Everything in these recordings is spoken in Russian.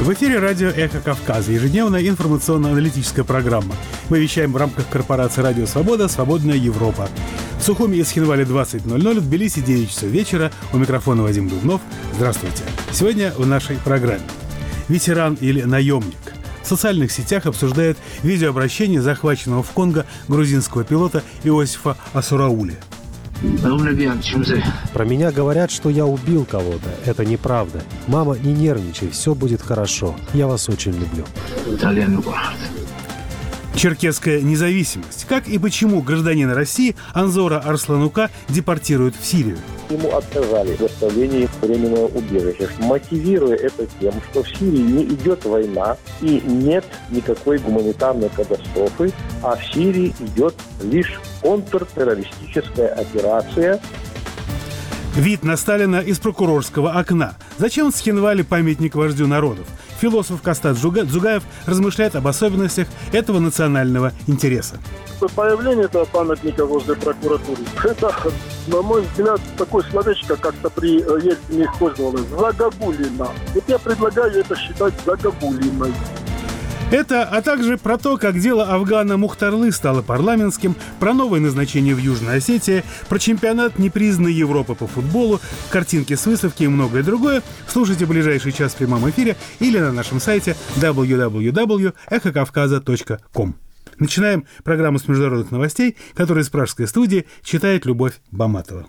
В эфире радио «Эхо Кавказа», ежедневная информационно-аналитическая программа. Мы вещаем в рамках корпорации «Радио Свобода. Свободная Европа». В Сухуми и Схинвале 20:00, в Тбилиси 9 часов вечера. У микрофона Вадим Дубнов. Здравствуйте. Сегодня в нашей программе. Ветеран или наемник. В социальных сетях обсуждают видеообращение захваченного в Конго грузинского пилота Иосифа Асураули. Про меня говорят, что я убил кого-то. Это неправда. Мама, не нервничай, все будет хорошо. Я вас очень люблю. Черкесская независимость. Как и почему гражданина России Анзора Арсланука депортируют в Сирию? Ему отказали в доставлении временного убежища, мотивируя это тем, что в Сирии не идет война и нет никакой гуманитарной катастрофы, а в Сирии идет лишь контртеррористическая операция. Вид на Сталина из прокурорского окна. Зачем в Схинвале памятник вождю народов? Философ Кастат Дзугаев размышляет об особенностях этого национального интереса. Появление этого памятника возле прокуратуры, это, на мой взгляд, такое словечко как-то при Ельцине использовалось. Загогулина. Вот я предлагаю это считать загогулиной. Это, а также про то, как дело Афгана Мухтарлы стало парламентским, про новое назначение в Южной Осетии, про чемпионат непризнанной Европы по футболу, картинки с выставки и многое другое слушайте в ближайший час в прямом эфире или на нашем сайте www.эхокавказа.ком. Начинаем программу с международных новостей, которую из пражской студии читает Любовь Баматова.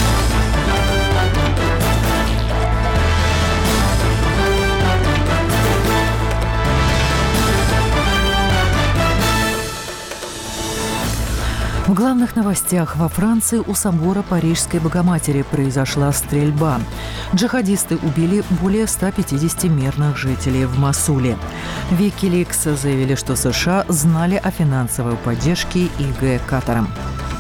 В главных новостях: во Франции у собора Парижской Богоматери произошла стрельба. Джихадисты убили более 150 мирных жителей в Мосуле. Викиликс заявили, что США знали о финансовой поддержке ИГ Катаром.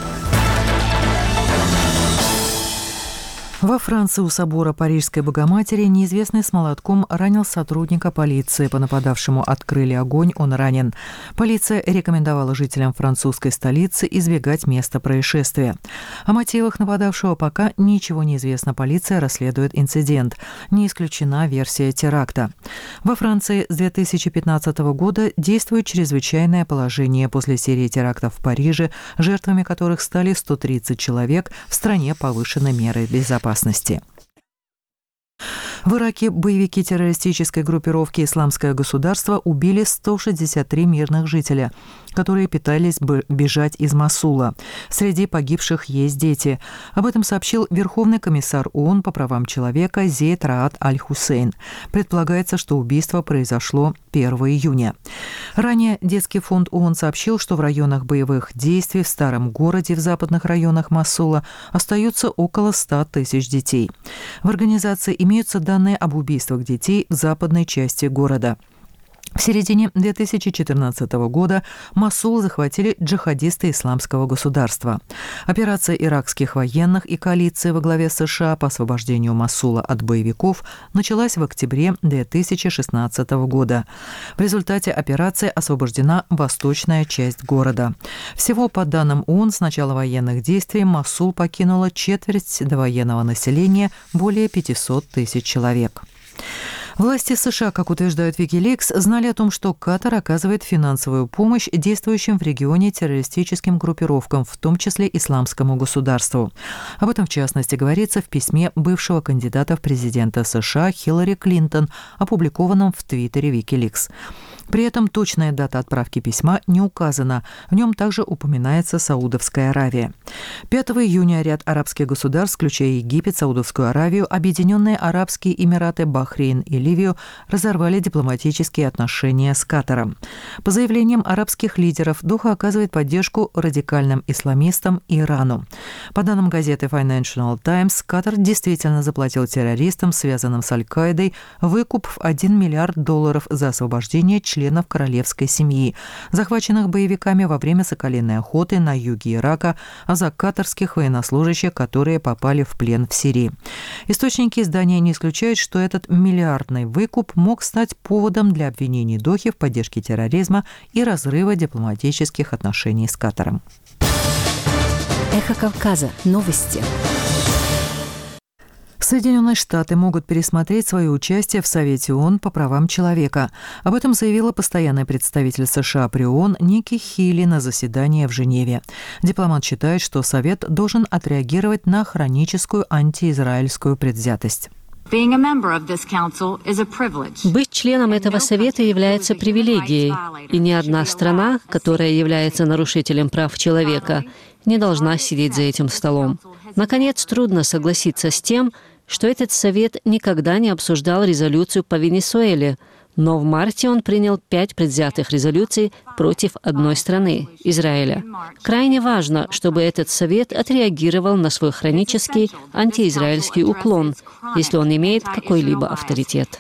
Во Франции у собора Парижской Богоматери неизвестный с молотком ранил сотрудника полиции. По нападавшему открыли огонь, он ранен. Полиция рекомендовала жителям французской столицы избегать места происшествия. О мотивах нападавшего пока ничего не известно. Полиция расследует инцидент. Не исключена версия теракта. Во Франции с 2015 года действует чрезвычайное положение после серии терактов в Париже, жертвами которых стали 130 человек. В стране повышены меры безопасности. В Ираке боевики террористической группировки «Исламское государство» убили 163 мирных жителя, которые пытались бежать из Мосула. Среди погибших есть дети. Об этом сообщил Верховный комиссар ООН по правам человека Зейд Раад Аль-Хусейн. Предполагается, что убийство произошло 1 июня. Ранее Детский фонд ООН сообщил, что в районах боевых действий в Старом городе в западных районах Мосула остаются около 100 тысяч детей. В организации имеются данные об убийствах детей в западной части города. В середине 2014 года Мосул захватили джихадисты Исламского государства. Операция иракских военных и коалиции во главе США по освобождению Мосула от боевиков началась в октябре 2016 года. В результате операции освобождена восточная часть города. Всего, по данным ООН, с начала военных действий Мосул покинула четверть довоенного населения, более 500 тысяч человек. Власти США, как утверждают Викиликс, знали о том, что Катар оказывает финансовую помощь действующим в регионе террористическим группировкам, в том числе Исламскому государству. Об этом, в частности, говорится в письме бывшего кандидата в президенты США Хиллари Клинтон, опубликованном в Твиттере Викиликс. При этом точная дата отправки письма не указана. В нем также упоминается Саудовская Аравия. 5 июня ряд арабских государств, включая Египет, Саудовскую Аравию, Объединенные Арабские Эмираты, Бахрейн и Ливию, разорвали дипломатические отношения с Катаром. По заявлениям арабских лидеров, Доха оказывает поддержку радикальным исламистам и Ирану. По данным газеты Financial Times, Катар действительно заплатил террористам, связанным с Аль-Каидой, выкуп в $1 миллиард за освобождение членов королевской семьи, захваченных боевиками во время соколиной охоты на юге Ирака, а за катарских военнослужащих, которые попали в плен в Сирии. Источники издания не исключают, что этот миллиардный выкуп мог стать поводом для обвинений Дохи в поддержке терроризма и разрыва дипломатических отношений с Катаром. Эхо Кавказа. Новости. Соединенные Штаты могут пересмотреть свое участие в Совете ООН по правам человека. Об этом заявила постоянный представитель США при ООН Ники Хейли на заседании в Женеве. Дипломат считает, что Совет должен отреагировать на хроническую антиизраильскую предвзятость. Быть членом этого совета является привилегией, и ни одна страна, которая является нарушителем прав человека, не должна сидеть за этим столом. Наконец, трудно согласиться с тем, что этот совет никогда не обсуждал резолюцию по Венесуэле, но в марте он принял 5 предвзятых резолюций против одной страны – Израиля. Крайне важно, чтобы этот совет отреагировал на свой хронический антиизраильский уклон, если он имеет какой-либо авторитет.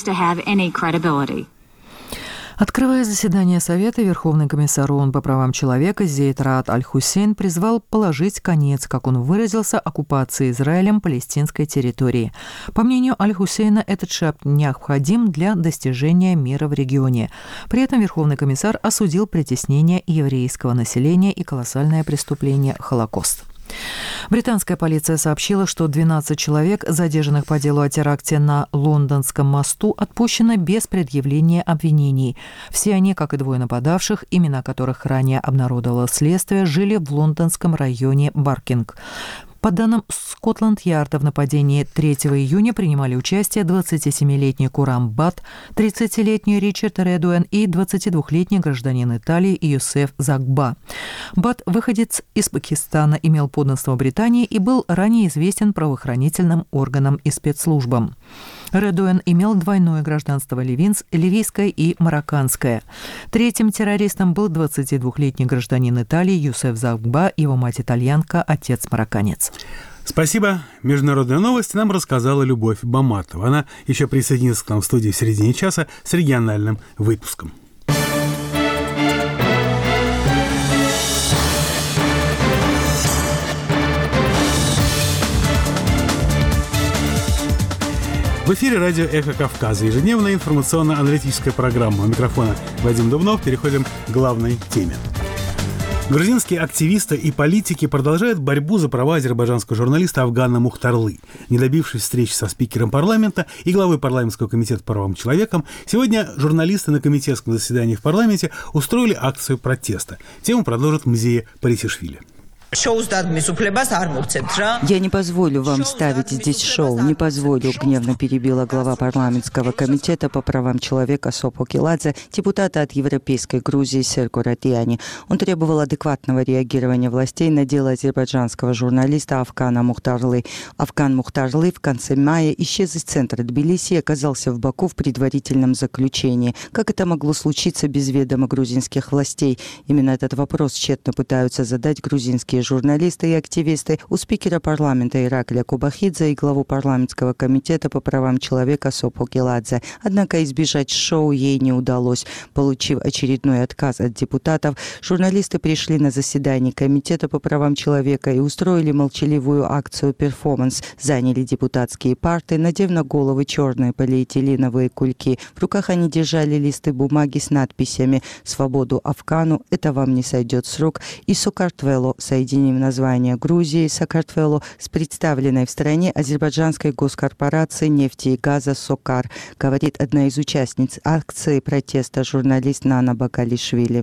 Открывая заседание Совета, Верховный комиссар ООН по правам человека Зейд Раат Аль-Хусейн призвал положить конец, как он выразился, оккупации Израилем палестинской территории. По мнению Аль-Хусейна, этот шаг необходим для достижения мира в регионе. При этом Верховный комиссар осудил притеснение еврейского населения и колоссальное преступление Холокост. Британская полиция сообщила, что 12 человек, задержанных по делу о теракте на Лондонском мосту, отпущено без предъявления обвинений. Все они, как и 2 нападавших, имена которых ранее обнародовало следствие, жили в лондонском районе Баркинг. По данным Скотланд-Ярда, в нападении 3 июня принимали участие 27-летний Курам Бат, 30-летний Ричард Редуэн и 22-летний гражданин Италии Юсеф Загба. Бат, выходец из Пакистана, имел подданство Британии и был ранее известен правоохранительным органам и спецслужбам. Редуэн имел двойное гражданство ливийское и марокканское. Третьим террористом был 22-летний гражданин Италии Юсеф Загба, его мать итальянка, отец марокканец. Спасибо. Международные новости нам рассказала Любовь Баматова. Она еще присоединится к нам в студии в середине часа с региональным выпуском. В эфире радио «Эхо Кавказа». Ежедневная информационно-аналитическая программа. У микрофона Вадим Дубнов. Переходим к главной теме. Грузинские активисты и политики продолжают борьбу за права азербайджанского журналиста Афгана Мухтарлы. Не добившись встречи со спикером парламента и главой парламентского комитета по правам человека, сегодня журналисты на комитетском заседании в парламенте устроили акцию протеста. Тему продолжит Мзея Парисишвили. Я не позволю вам ставить здесь шоу, не позволю, гневно перебила глава парламентского комитета по правам человека Сопо Келадзе, депутата от Европейской Грузии Серго Ратияни. Он требовал адекватного реагирования властей на дело азербайджанского журналиста Афгана Мухтарлы. Афган Мухтарлы в конце мая исчез из центра Тбилиси и оказался в Баку в предварительном заключении. Как это могло случиться без ведома грузинских властей? Именно этот вопрос тщетно пытаются задать грузинские журналисты и активисты у спикера парламента Иракля Кубахидзе и главу парламентского комитета по правам человека Сопо Келадзе. Однако избежать шоу ей не удалось. Получив очередной отказ от депутатов, журналисты пришли на заседание комитета по правам человека и устроили молчаливую акцию-перформанс. Заняли депутатские парты, надев на головы черные полиэтиленовые кульки. В руках они держали листы бумаги с надписями «Свободу Афгану», «Это вам не сойдет с рук» и «Сокартвело», соединив название Грузии Сакартвело с представленной в стране азербайджанской госкорпорации нефти и газа «Сокар», говорит одна из участниц акции протеста журналист Нана Бакалишвили.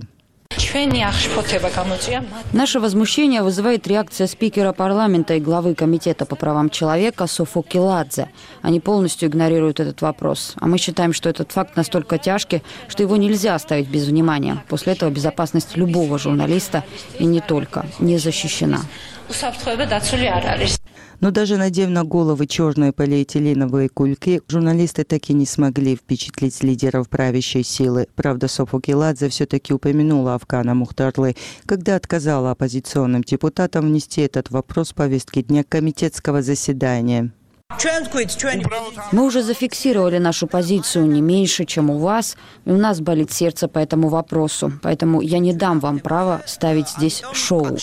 Наше возмущение вызывает реакция спикера парламента и главы комитета по правам человека Софо Келадзе. Они полностью игнорируют этот вопрос. А мы считаем, что этот факт настолько тяжкий, что его нельзя оставить без внимания. После этого безопасность любого журналиста, и не только, не защищена. Но даже надев на головы черные полиэтиленовые кульки, журналисты так и не смогли впечатлить лидеров правящей силы. Правда, Сопо Келадзе все-таки упомянула Афгана Мухтарлы, когда отказала оппозиционным депутатам внести этот вопрос в повестки дня комитетского заседания. Мы уже зафиксировали нашу позицию не меньше, чем у вас, и у нас болит сердце по этому вопросу. Поэтому я не дам вам права ставить здесь шоу.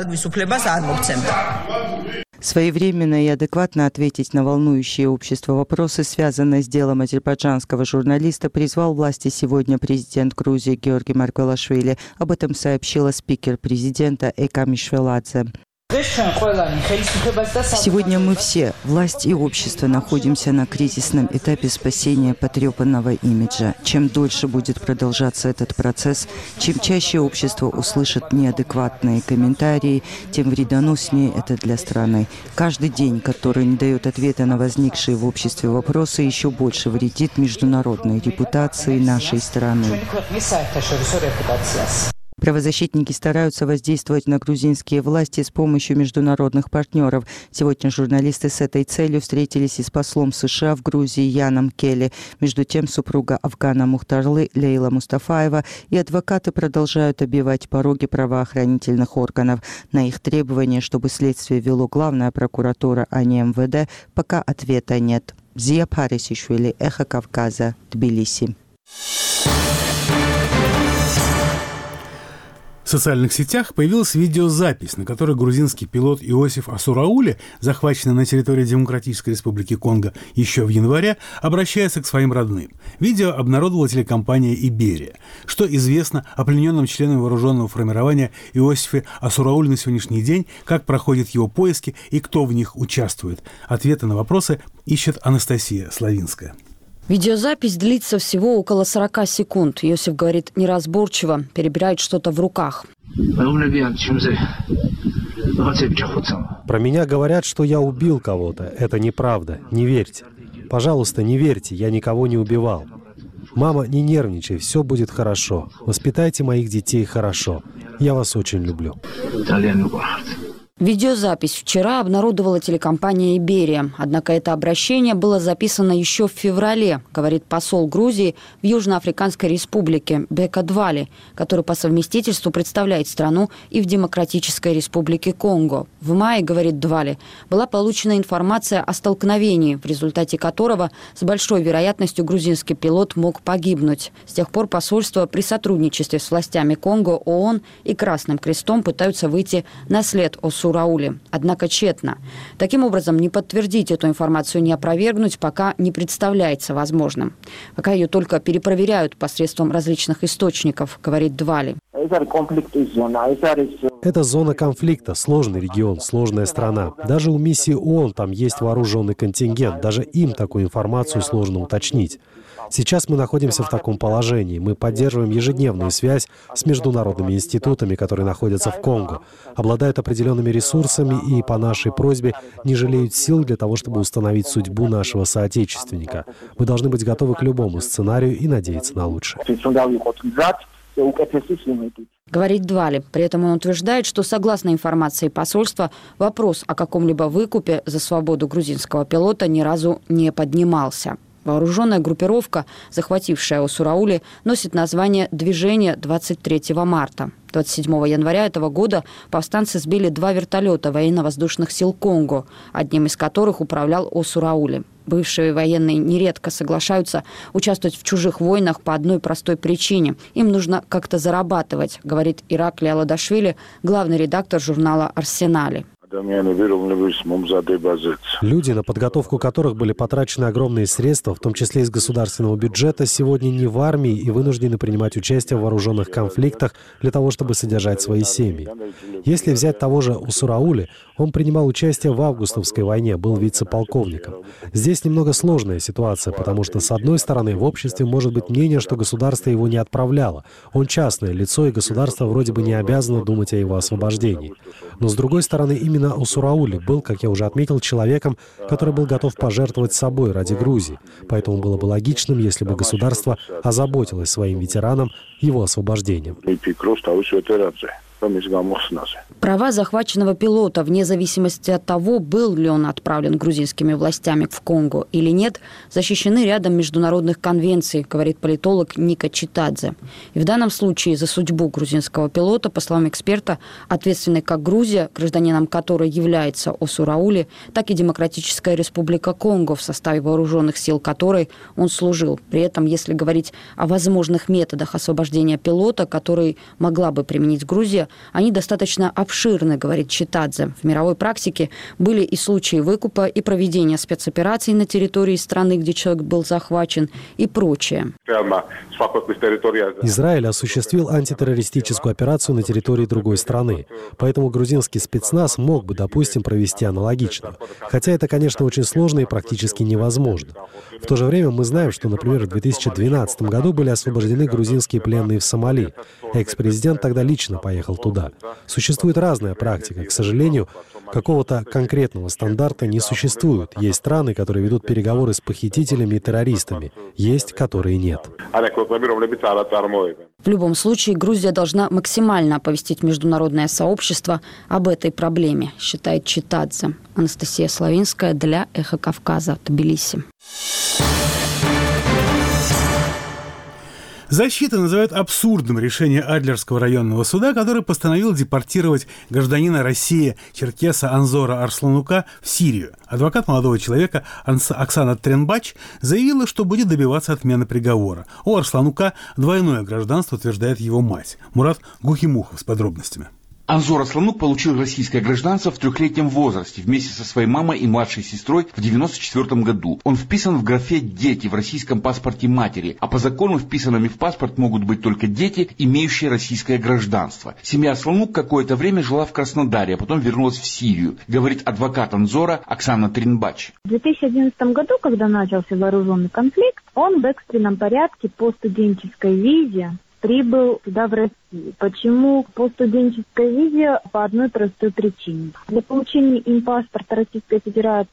Своевременно и адекватно ответить на волнующие общество вопросы, связанные с делом азербайджанского журналиста, призвал власти сегодня президент Грузии Георгий Маргвелашвили. Об этом сообщила спикер президента Эка Мишвеладзе. Сегодня мы все, власть и общество, находимся на кризисном этапе спасения потрепанного имиджа. Чем дольше будет продолжаться этот процесс, чем чаще общество услышит неадекватные комментарии, тем вредоноснее это для страны. Каждый день, который не дает ответа на возникшие в обществе вопросы, еще больше вредит международной репутации нашей страны. Правозащитники стараются воздействовать на грузинские власти с помощью международных партнеров. Сегодня журналисты с этой целью встретились и с послом США в Грузии Яном Келли. Между тем, супруга Афгана Мухтарлы Лейла Мустафаева и адвокаты продолжают оббивать пороги правоохранительных органов. На их требования, чтобы следствие вело главная прокуратура, а не МВД, пока ответа нет. Зия Парисишвили, Эхо Кавказа, Тбилиси. В социальных сетях появилась видеозапись, на которой грузинский пилот Иосиф Асураули, захваченный на территории Демократической Республики Конго еще в январе, обращается к своим родным. Видео обнародовала телекомпания «Иберия». Что известно о плененном членам вооруженного формирования Иосифе Асураули на сегодняшний день, как проходят его поиски и кто в них участвует? Ответы на вопросы ищет Анастасия Славинская. Видеозапись длится всего около 40 секунд. Иосиф говорит неразборчиво, перебирает что-то в руках. Про меня говорят, что я убил кого-то. Это неправда. Не верьте. Пожалуйста, не верьте, я никого не убивал. Мама, не нервничай, все будет хорошо. Воспитайте моих детей хорошо. Я вас очень люблю. Видеозапись вчера обнародовала телекомпания «Иберия». Однако это обращение было записано еще в феврале, говорит посол Грузии в Южноафриканской республике Бека Двали, который по совместительству представляет страну и в Демократической республике Конго. В мае, говорит Двали, была получена информация о столкновении, в результате которого с большой вероятностью грузинский пилот мог погибнуть. С тех пор посольство при сотрудничестве с властями Конго, ООН и Красным Крестом пытаются выйти на след Асураули. Однако тщетно. Таким образом, не подтвердить эту информацию, не опровергнуть пока не представляется возможным. Пока ее только перепроверяют посредством различных источников, говорит Двали. Это зона конфликта, сложный регион, сложная страна. Даже у миссии ООН там есть вооруженный контингент. Даже им такую информацию сложно уточнить. Сейчас мы находимся в таком положении. Мы поддерживаем ежедневную связь с международными институтами, которые находятся в Конго, обладают определенными ресурсами и по нашей просьбе не жалеют сил для того, чтобы установить судьбу нашего соотечественника. Мы должны быть готовы к любому сценарию и надеяться на лучшее. Говорит Двали. При этом он утверждает, что согласно информации посольства, вопрос о каком-либо выкупе за свободу грузинского пилота ни разу не поднимался. Вооруженная группировка, захватившая Асураули, носит название «Движение 23 марта». 27 января этого года повстанцы сбили 2 вертолета военно-воздушных сил Конго, одним из которых управлял Асураули. Бывшие военные нередко соглашаются участвовать в чужих войнах по одной простой причине. Им нужно как-то зарабатывать, говорит Иракли Аладашвили, главный редактор журнала «Арсенали». Люди, на подготовку которых были потрачены огромные средства, в том числе из государственного бюджета, сегодня не в армии и вынуждены принимать участие в вооруженных конфликтах для того, чтобы содержать свои семьи. Если взять того же Асураули, он принимал участие в августовской войне, был вице-полковником. Здесь немного сложная ситуация, потому что, с одной стороны, в обществе может быть мнение, что государство его не отправляло. Он частное лицо, и государство вроде бы не обязано думать о его освобождении. Но, с другой стороны, именно Асураули был, как я уже отметил, человеком, который был готов пожертвовать собой ради Грузии. Поэтому было бы логичным, если бы государство озаботилось своим ветеранам его освобождением. Права захваченного пилота, вне зависимости от того, был ли он отправлен грузинскими властями в Конго или нет, защищены рядом международных конвенций, говорит политолог Ника Читадзе. И в данном случае за судьбу грузинского пилота, по словам эксперта, ответственны как Грузия, гражданином которой является Асураули, так и Демократическая Республика Конго, в составе вооруженных сил которой он служил. При этом, если говорить о возможных методах освобождения пилота, которые могла бы применить Грузия, Они достаточно обширны, говорит Читадзе. В мировой практике были и случаи выкупа, и проведения спецопераций на территории страны, где человек был захвачен, и прочее. Израиль осуществил антитеррористическую операцию на территории другой страны, поэтому грузинский спецназ мог бы, допустим, провести аналогичную. Хотя это, конечно, очень сложно и практически невозможно. В то же время мы знаем, что, например, в 2012 году были освобождены грузинские пленные в Сомали. Экс-президент тогда лично поехал туда. Существует разная практика. К сожалению, какого-то конкретного стандарта не существует. Есть страны, которые ведут переговоры с похитителями и террористами. Есть, которые нет. В любом случае, Грузия должна максимально оповестить международное сообщество об этой проблеме, считает Читадзе. Анастасия Славинская для «Эхо Кавказа», Тбилиси. Защита называет абсурдным решение Адлерского районного суда, который постановил депортировать гражданина России черкеса Анзора Арсланука в Сирию. Адвокат молодого человека Оксана Тренбач заявила, что будет добиваться отмены приговора. У Арсланука двойное гражданство, утверждает его мать. Мурат Гухимухов с подробностями. Анзор Арсланук получил российское гражданство в 3-летнем возрасте вместе со своей мамой и младшей сестрой в 1994 году. Он вписан в графе «Дети» в российском паспорте матери, а по закону вписанными в паспорт могут быть только дети, имеющие российское гражданство. Семья Арсланук какое-то время жила в Краснодаре, а потом вернулась в Сирию, говорит адвокат Анзора Оксана Тренбач. В 2011 году, когда начался вооруженный конфликт, он в экстренном порядке по студенческой визе прибыл сюда, в Россию. Почему по студенческой визе? По одной простой причине. Для получения им паспорта Российской Федерации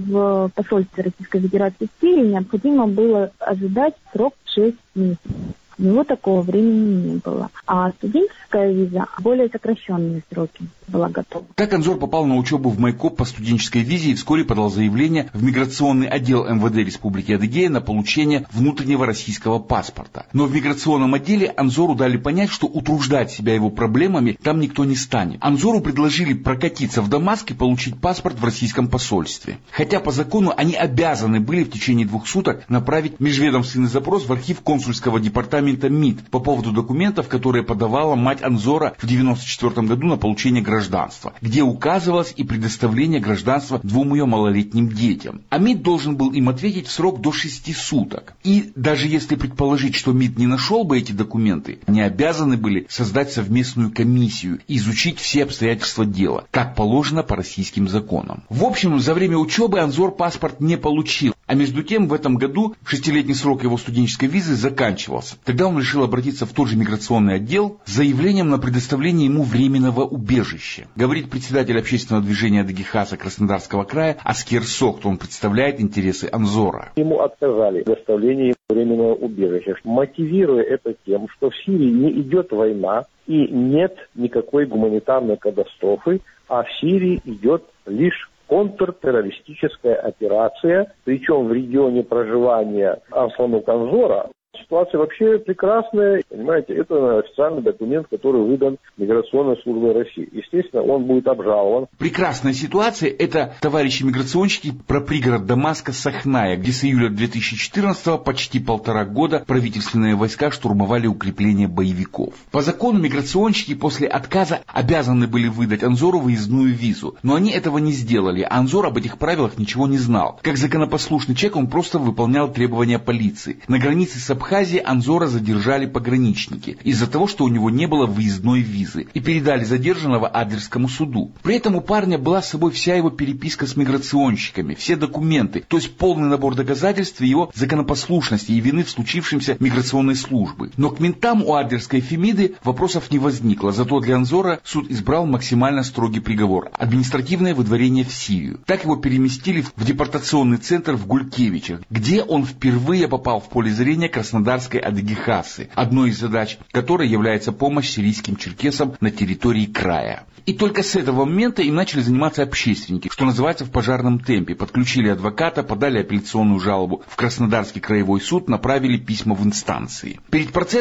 в посольстве Российской Федерации в Сирии необходимо было ожидать срок 6 месяцев. У него такого времени не было. А студенческая виза более сокращенные сроки была готова. Так Анзор попал на учебу в Майкоп по студенческой визе и вскоре подал заявление в миграционный отдел МВД Республики Адыгея на получение внутреннего российского паспорта. Но в миграционном отделе Анзору дали понять, что утруждать себя его проблемами там никто не станет. Анзору предложили прокатиться в Дамаск и получить паспорт в российском посольстве. Хотя по закону они обязаны были в течение 2 суток направить межведомственный запрос в архив консульского департамента МИД по поводу документов, которые подавала мать Анзора в 1994 году на получение гражданства, где указывалось и предоставление гражданства 2 ее малолетним детям. А МИД должен был им ответить в срок до 6 суток. И даже если предположить, что МИД не нашел бы эти документы, они обязаны были создать совместную комиссию и изучить все обстоятельства дела, как положено по российским законам. В общем, за время учебы Анзор паспорт не получил. А между тем, в этом году 6-летний срок его студенческой визы заканчивался. Тогда он решил обратиться в тот же миграционный отдел с заявлением на предоставление ему временного убежища. Говорит председатель общественного движения Адыги-Хаса Краснодарского края Аскер Сохт. Он представляет интересы Анзора. Ему отказали в предоставлении временного убежища, мотивируя это тем, что в Сирии не идет война и нет никакой гуманитарной катастрофы, а в Сирии идет лишь контртеррористическая операция, причем в регионе проживания Арсланука Анзора. Ситуация вообще прекрасная. Понимаете, это официальный документ, который выдан Миграционной службой России. Естественно, он будет обжалован. Прекрасная ситуация – это, товарищи миграционщики, про пригород Дамаска Сахная, где с июля 2014-го почти 1,5 года правительственные войска штурмовали укрепления боевиков. По закону миграционщики после отказа обязаны были выдать Анзору выездную визу. Но они этого не сделали, а Анзор об этих правилах ничего не знал. Как законопослушный человек он просто выполнял требования полиции. На границе с Абхазии Анзора задержали пограничники из-за того, что у него не было выездной визы, и передали задержанного Адлерскому суду. При этом у парня была с собой вся его переписка с миграционщиками, все документы, то есть полный набор доказательств его законопослушности и вины в случившемся миграционной службы. Но к ментам у Адлерской Фемиды вопросов не возникло, зато для Анзора суд избрал максимально строгий приговор – административное выдворение в Сирию. Так его переместили в депортационный центр в Гулькевичах, где он впервые попал в поле зрения Краснодарской Адыги-Хасы, одной из задач которой является помощь сирийским черкесам на территории края. И только с этого момента им начали заниматься общественники, что называется, в пожарном темпе. Подключили адвоката, подали апелляционную жалобу в Краснодарский краевой суд, направили письма в инстанции. Перед процессом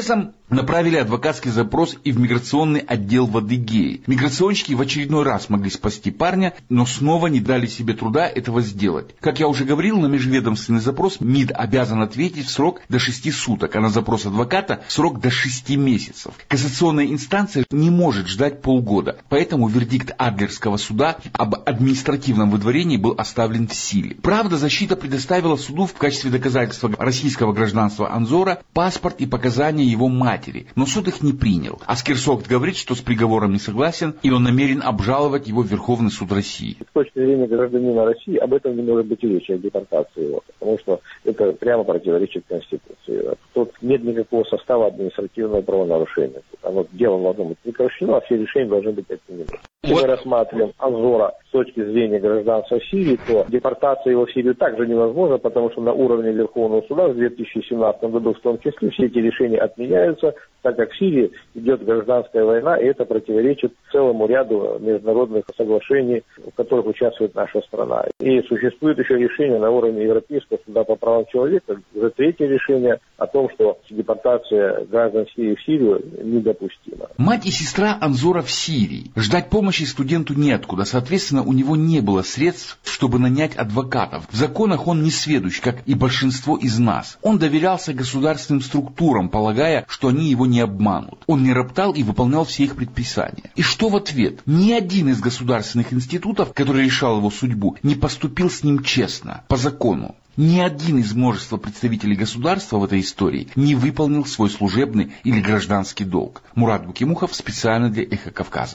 направили адвокатский запрос и в миграционный отдел в Адыгее. Миграционщики в очередной раз смогли спасти парня, но снова не дали себе труда этого сделать. Как я уже говорил, на межведомственный запрос МИД обязан ответить в срок до 6 суток, а на запрос адвоката в срок до 6 месяцев. Кассационная инстанция не может ждать полгода, поэтому вердикт Адлерского суда об административном выдворении был оставлен в силе. Правда, защита предоставила суду в качестве доказательства российского гражданства Анзора паспорт и показания его матери, но суд их не принял. Аскерсогт говорит, что с приговором не согласен, и он намерен обжаловать его в Верховный суд России. С точки зрения гражданина России об этом не может быть и речи, о депортации его, потому что это прямо противоречит Конституции. Тут нет никакого состава административного правонарушения. Оно дело должно быть прекращено, а все решения должны быть отменены. Если мы рассматриваем Анзора с точки зрения гражданства Сирии, то депортация его в Сирию также невозможна, потому что на уровне Верховного суда в 2017 году в том числе все эти решения отменяются, так как в Сирии идет гражданская война, и это противоречит целому ряду международных соглашений, в которых участвует наша страна. И существует еще решение на уровне Европейского суда по правам человека, уже третье решение о том, что депортация граждан Сирии в Сирию недопустима. Мать и сестра Анзора в Сирии. Ждать помощи студенту неоткуда, соответственно, у него не было средств, чтобы нанять адвокатов. В законах он не сведущ, как и большинство из нас. Он доверялся государственным структурам, полагая, что они его не обманут. Он не роптал и выполнял все их предписания. И что в ответ? Ни один из государственных институтов, который решал его судьбу, не поступил с ним честно, по закону. Ни один из множества представителей государства в этой истории не выполнил свой служебный или гражданский долг. Мурат Букимухов специально для «Эхо Кавказа».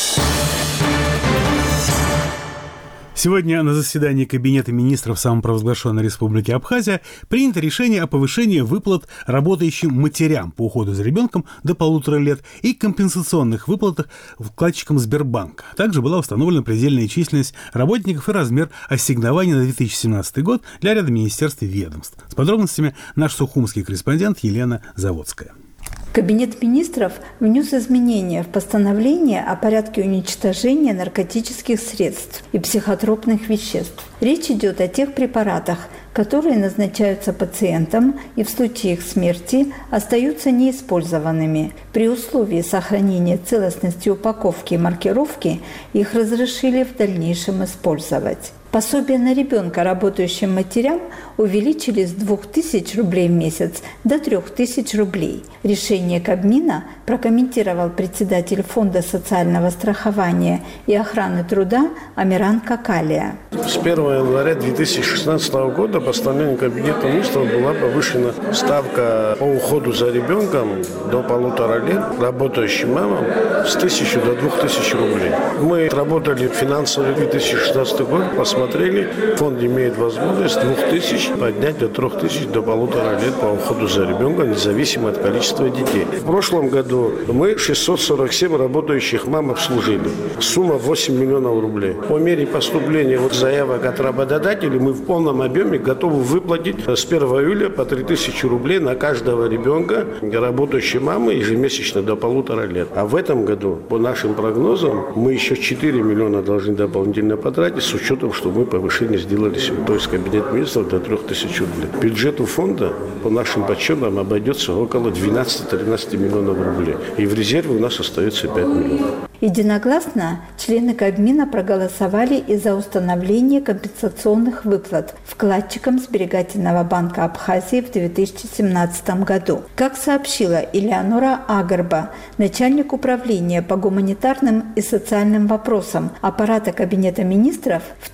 Сегодня на заседании Кабинета министров самопровозглашенной Республики Абхазия принято решение о повышении выплат работающим матерям по уходу за ребенком до 1,5 лет и компенсационных выплатах вкладчикам Сбербанка. Также была установлена предельная численность работников и размер ассигнований на 2017 год для ряда министерств и ведомств. С подробностями наш сухумский корреспондент Елена Заводская. Кабинет министров внес изменения в постановление о порядке уничтожения наркотических средств и психотропных веществ. Речь идет о тех препаратах, которые назначаются пациентам и в случае их смерти остаются неиспользованными. При условии сохранения целостности упаковки и маркировки их разрешили в дальнейшем использовать. Пособие на ребенка работающим матерям увеличили с 2000 рублей в месяц до 3000 рублей. Решение Кабмина прокомментировал председатель Фонда социального страхования и охраны труда Амиран Какалия. С 1 января 2016 года постановлением Кабинета министров была повышена ставка по уходу за ребенком до 1,5 лет работающим мамам с 1000 до 2000 рублей. Мы работали финансово 2016 год, посмотрели, фонд имеет возможность 2000 поднять до 3000 до 1,5 лет по уходу за ребенком, независимо от количества детей. В прошлом году мы 647 работающих мам обслужили. Сумма 8 миллионов рублей. По мере поступления заявок от работодателей мы в полном объеме готовы выплатить с 1 июля по 3000 рублей на каждого ребенка работающей мамы ежемесячно до 1,5 лет. А в этом году, по нашим прогнозам, мы еще 4 миллиона должны дополнительно потратить с учетом, что мы повышение сделали, то есть Кабинет министров до 3000 рублей. Бюджету фонда, по нашим подсчетам, обойдется около 12-13 миллионов рублей. И в резерве у нас остается 5 миллионов. Единогласно члены Кабмина проголосовали и за установление компенсационных выплат вкладчикам Сберегательного банка Абхазии в 2017 году. Как сообщила Элеонора Агарба, начальник управления по гуманитарным и социальным вопросам аппарата Кабинета министров, в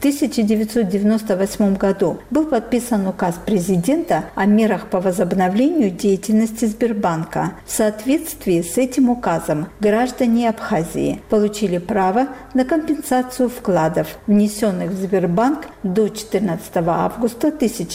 1998 году был подписан указ президента о мерах по возобновлению деятельности Сбербанка. В соответствии с этим указом граждане Абхазии получили право на компенсацию вкладов, внесенных в Сбербанк до 14 августа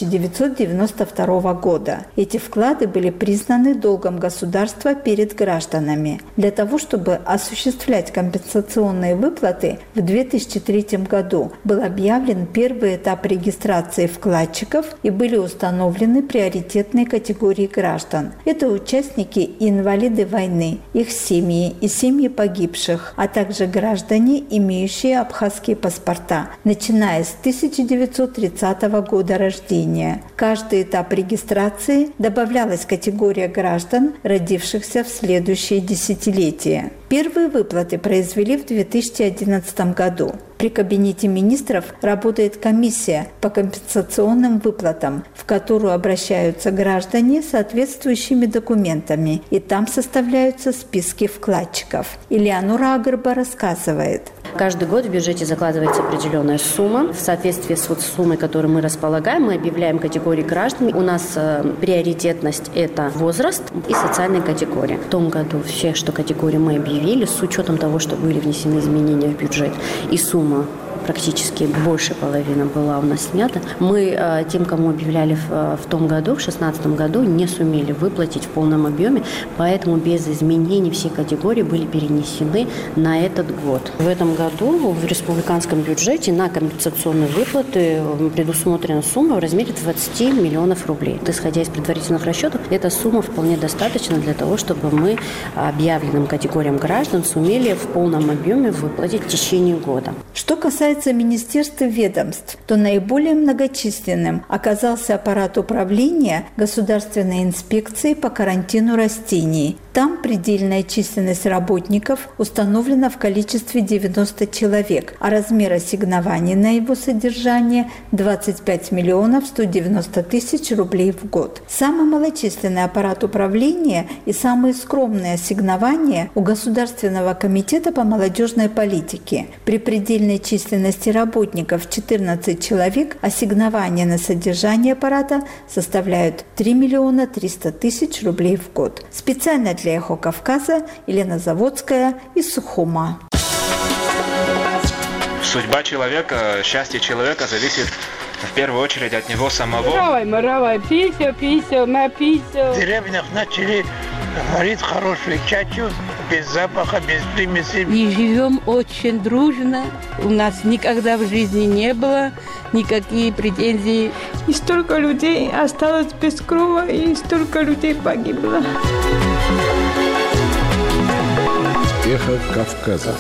1992 года. Эти вклады были признаны долгом государства перед гражданами. Для того, чтобы осуществлять компенсационные выплаты, в 2003 году был объявлен первый этап регистрации вкладчиков и были установлены приоритетные категории граждан. Это участники и инвалиды войны, их семьи и семьи погибших, рабочих, а также граждане, имеющие абхазские паспорта, начиная с 1930 года рождения. Каждый этап регистрации добавлялась категория граждан, родившихся в следующие десятилетия. Первые выплаты произвели в 2011 году. При Кабинете министров работает комиссия по компенсационным выплатам, в которую обращаются граждане с соответствующими документами, и там составляются списки вкладчиков. Элеонора Агрба рассказывает. Каждый год в бюджете закладывается определенная сумма. В соответствии с суммой, которую мы располагаем, мы объявляем категории граждан. У нас приоритетность – это возраст и социальная категория. В том году все, что категории мы объявили, с учетом того, что были внесены изменения в бюджет, и сумма практически больше половины была у нас снята. Мы тем, кому объявляли в том году, в 2016 году, не сумели выплатить в полном объеме, поэтому без изменений все категории были перенесены на этот год. В этом году в республиканском бюджете на компенсационные выплаты предусмотрена сумма в размере 20 миллионов рублей. Исходя из предварительных расчетов, эта сумма вполне достаточна для того, чтобы мы объявленным категориям граждан сумели в полном объеме выплатить в течение года. Что касается министерств и ведомств, то наиболее многочисленным оказался аппарат управления Государственной инспекции по карантину растений. Там предельная численность работников установлена в количестве 90 человек, а размер ассигнований на его содержание – 25 миллионов 190 тысяч рублей в год. Самый малочисленный аппарат управления и самые скромные ассигнования у Государственного комитета по молодежной политике. При предельной численности работников 14 человек ассигнования на содержание аппарата составляют 3 миллиона 300 тысяч рублей в год. Специально для «Эхо Кавказа» Елена Заводская из Сухума. Судьба человека, счастье человека зависит в первую очередь от него самого. В деревнях начали варить хорошую чачу, без запаха, без примесей. И живем очень дружно. У нас никогда в жизни не было никакие претензий. И столько людей осталось без крова, и столько людей погибло. Эхо Кавказа.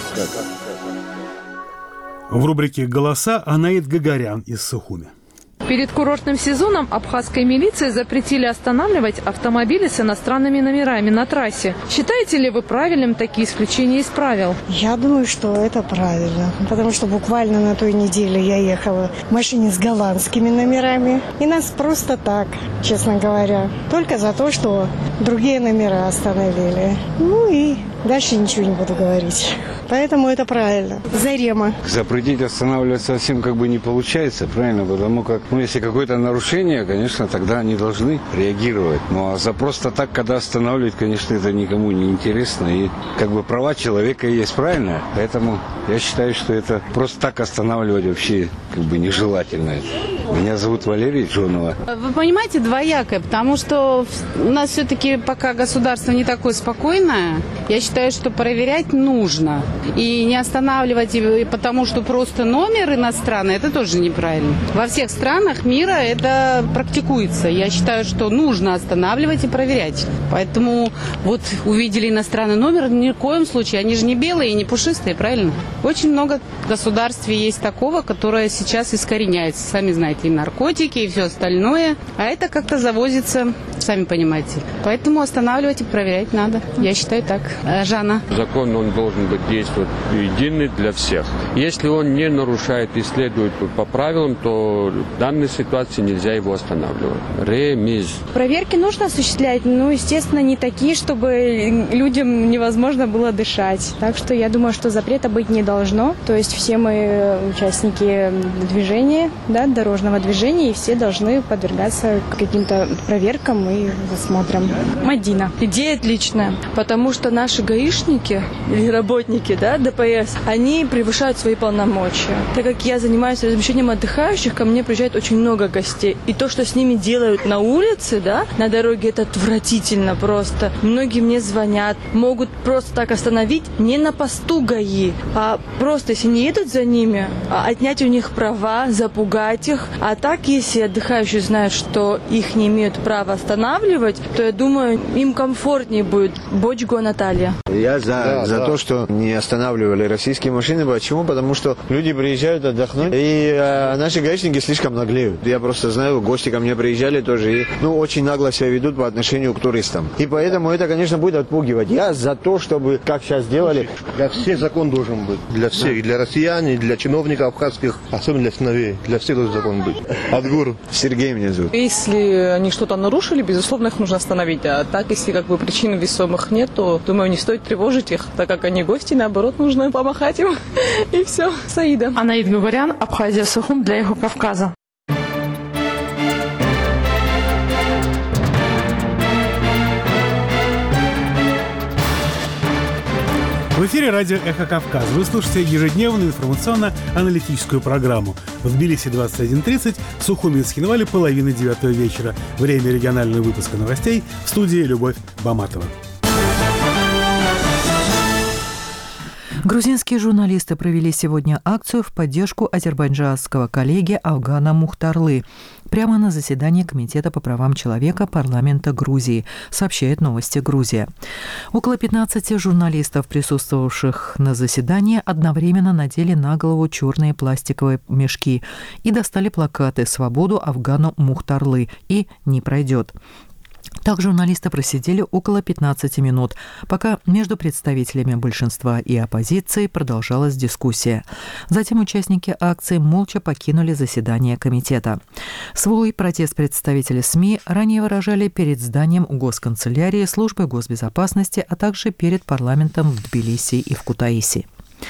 В рубрике «Голоса» Анаит Гагарян из Сухуми. Перед курортным сезоном абхазской милиции запретили останавливать автомобили с иностранными номерами на трассе. Считаете ли вы правильным такие исключения из правил? Я думаю, что это правильно, потому что буквально на той неделе я ехала в машине с голландскими номерами, и нас просто так, честно говоря, только за то, что другие номера остановили. Ну и дальше ничего не буду говорить. Поэтому это правильно. Зарема. Запретить останавливать совсем не получается, правильно? Потому как, если какое-то нарушение, конечно, тогда они должны реагировать. Ну, а за просто так, когда останавливать, конечно, это никому не интересно. И права человека есть, правильно? Поэтому я считаю, что это просто так останавливать вообще нежелательно. Меня зовут Валерий Джонова. Вы понимаете, двоякое, потому что у нас все-таки пока государство не такое спокойное, я считаю, что проверять нужно. И не останавливать, потому что просто номер иностранный, это тоже неправильно. Во всех странах мира это практикуется. Я считаю, что нужно останавливать и проверять. Поэтому увидели иностранный номер, ни в коем случае, они же не белые и не пушистые, правильно? Очень много государств есть такого, которое сейчас искореняется. Сами знаете, и наркотики, и все остальное. А это как-то завозится, сами понимаете. Поэтому останавливать и проверять надо. Я считаю так. Жанна. Закон, он должен быть действовать единый для всех. Если он не нарушает и следует по правилам, то в данной ситуации нельзя его останавливать. Ремиз. Проверки нужно осуществлять, естественно, не такие, чтобы людям невозможно было дышать. Так что я думаю, что запрета быть не должно. То есть все мы участники движения, дорожного движения, и все должны подвергаться каким-то проверкам и засмотрам. Мадина. Идея отличная, потому что наши гаишники или работники, ДПС, они превышают свои полномочия. Так как я занимаюсь размещением отдыхающих, ко мне приезжает очень много гостей. И то, что с ними делают на улице, на дороге, это отвратительно просто. Многие мне звонят, могут просто так остановить не на посту ГАИ, а просто, если не едут за ними, отнять у них права, запугать их, А так, если отдыхающие знают, что их не имеют права останавливать, то, я думаю, им комфортнее будет. Бочго Наталья. Я за то, что не останавливали российские машины. Почему? Потому что люди приезжают отдохнуть, и наши гаишники слишком наглеют. Я просто знаю, гости ко мне приезжали тоже, и очень нагло себя ведут по отношению к туристам. И поэтому это, конечно, будет отпугивать. Я за то, чтобы, как сейчас делали... Для всех закон должен быть. Для всех. И для россиян, и для чиновников абхазских, особенно для сыновей. Для всех должен закон быть. Адгур. Сергей меня зовут. Если они что-то нарушили, безусловно, их нужно остановить. А так, если причин весомых нет, то, думаю, не стоит тревожить их, так как они гости, наоборот, нужно помахать им. И все. Саида. Анаид Гугарян, Абхазия, Сухум для Эхо Кавказа. В эфире радио «Эхо Кавказ». Вы слушаете ежедневную информационно-аналитическую программу. В Тбилиси 21:30, в Сухуми и Цхинвале 8:30 вечера. Время регионального выпуска новостей. В студии Любовь Баматова. Грузинские журналисты провели сегодня акцию в поддержку азербайджанского коллеги Авгана Мухтарлы прямо на заседании Комитета по правам человека парламента Грузии, сообщает «Новости Грузия». Около 15 журналистов, присутствовавших на заседании, одновременно надели на голову черные пластиковые мешки и достали плакаты «Свободу Авгану Мухтарлы» и «Не пройдет». Так журналисты просидели около 15 минут, пока между представителями большинства и оппозиции продолжалась дискуссия. Затем участники акции молча покинули заседание комитета. Свой протест представители СМИ ранее выражали перед зданием Госканцелярии, службы госбезопасности, а также перед парламентом в Тбилиси и в Кутаиси.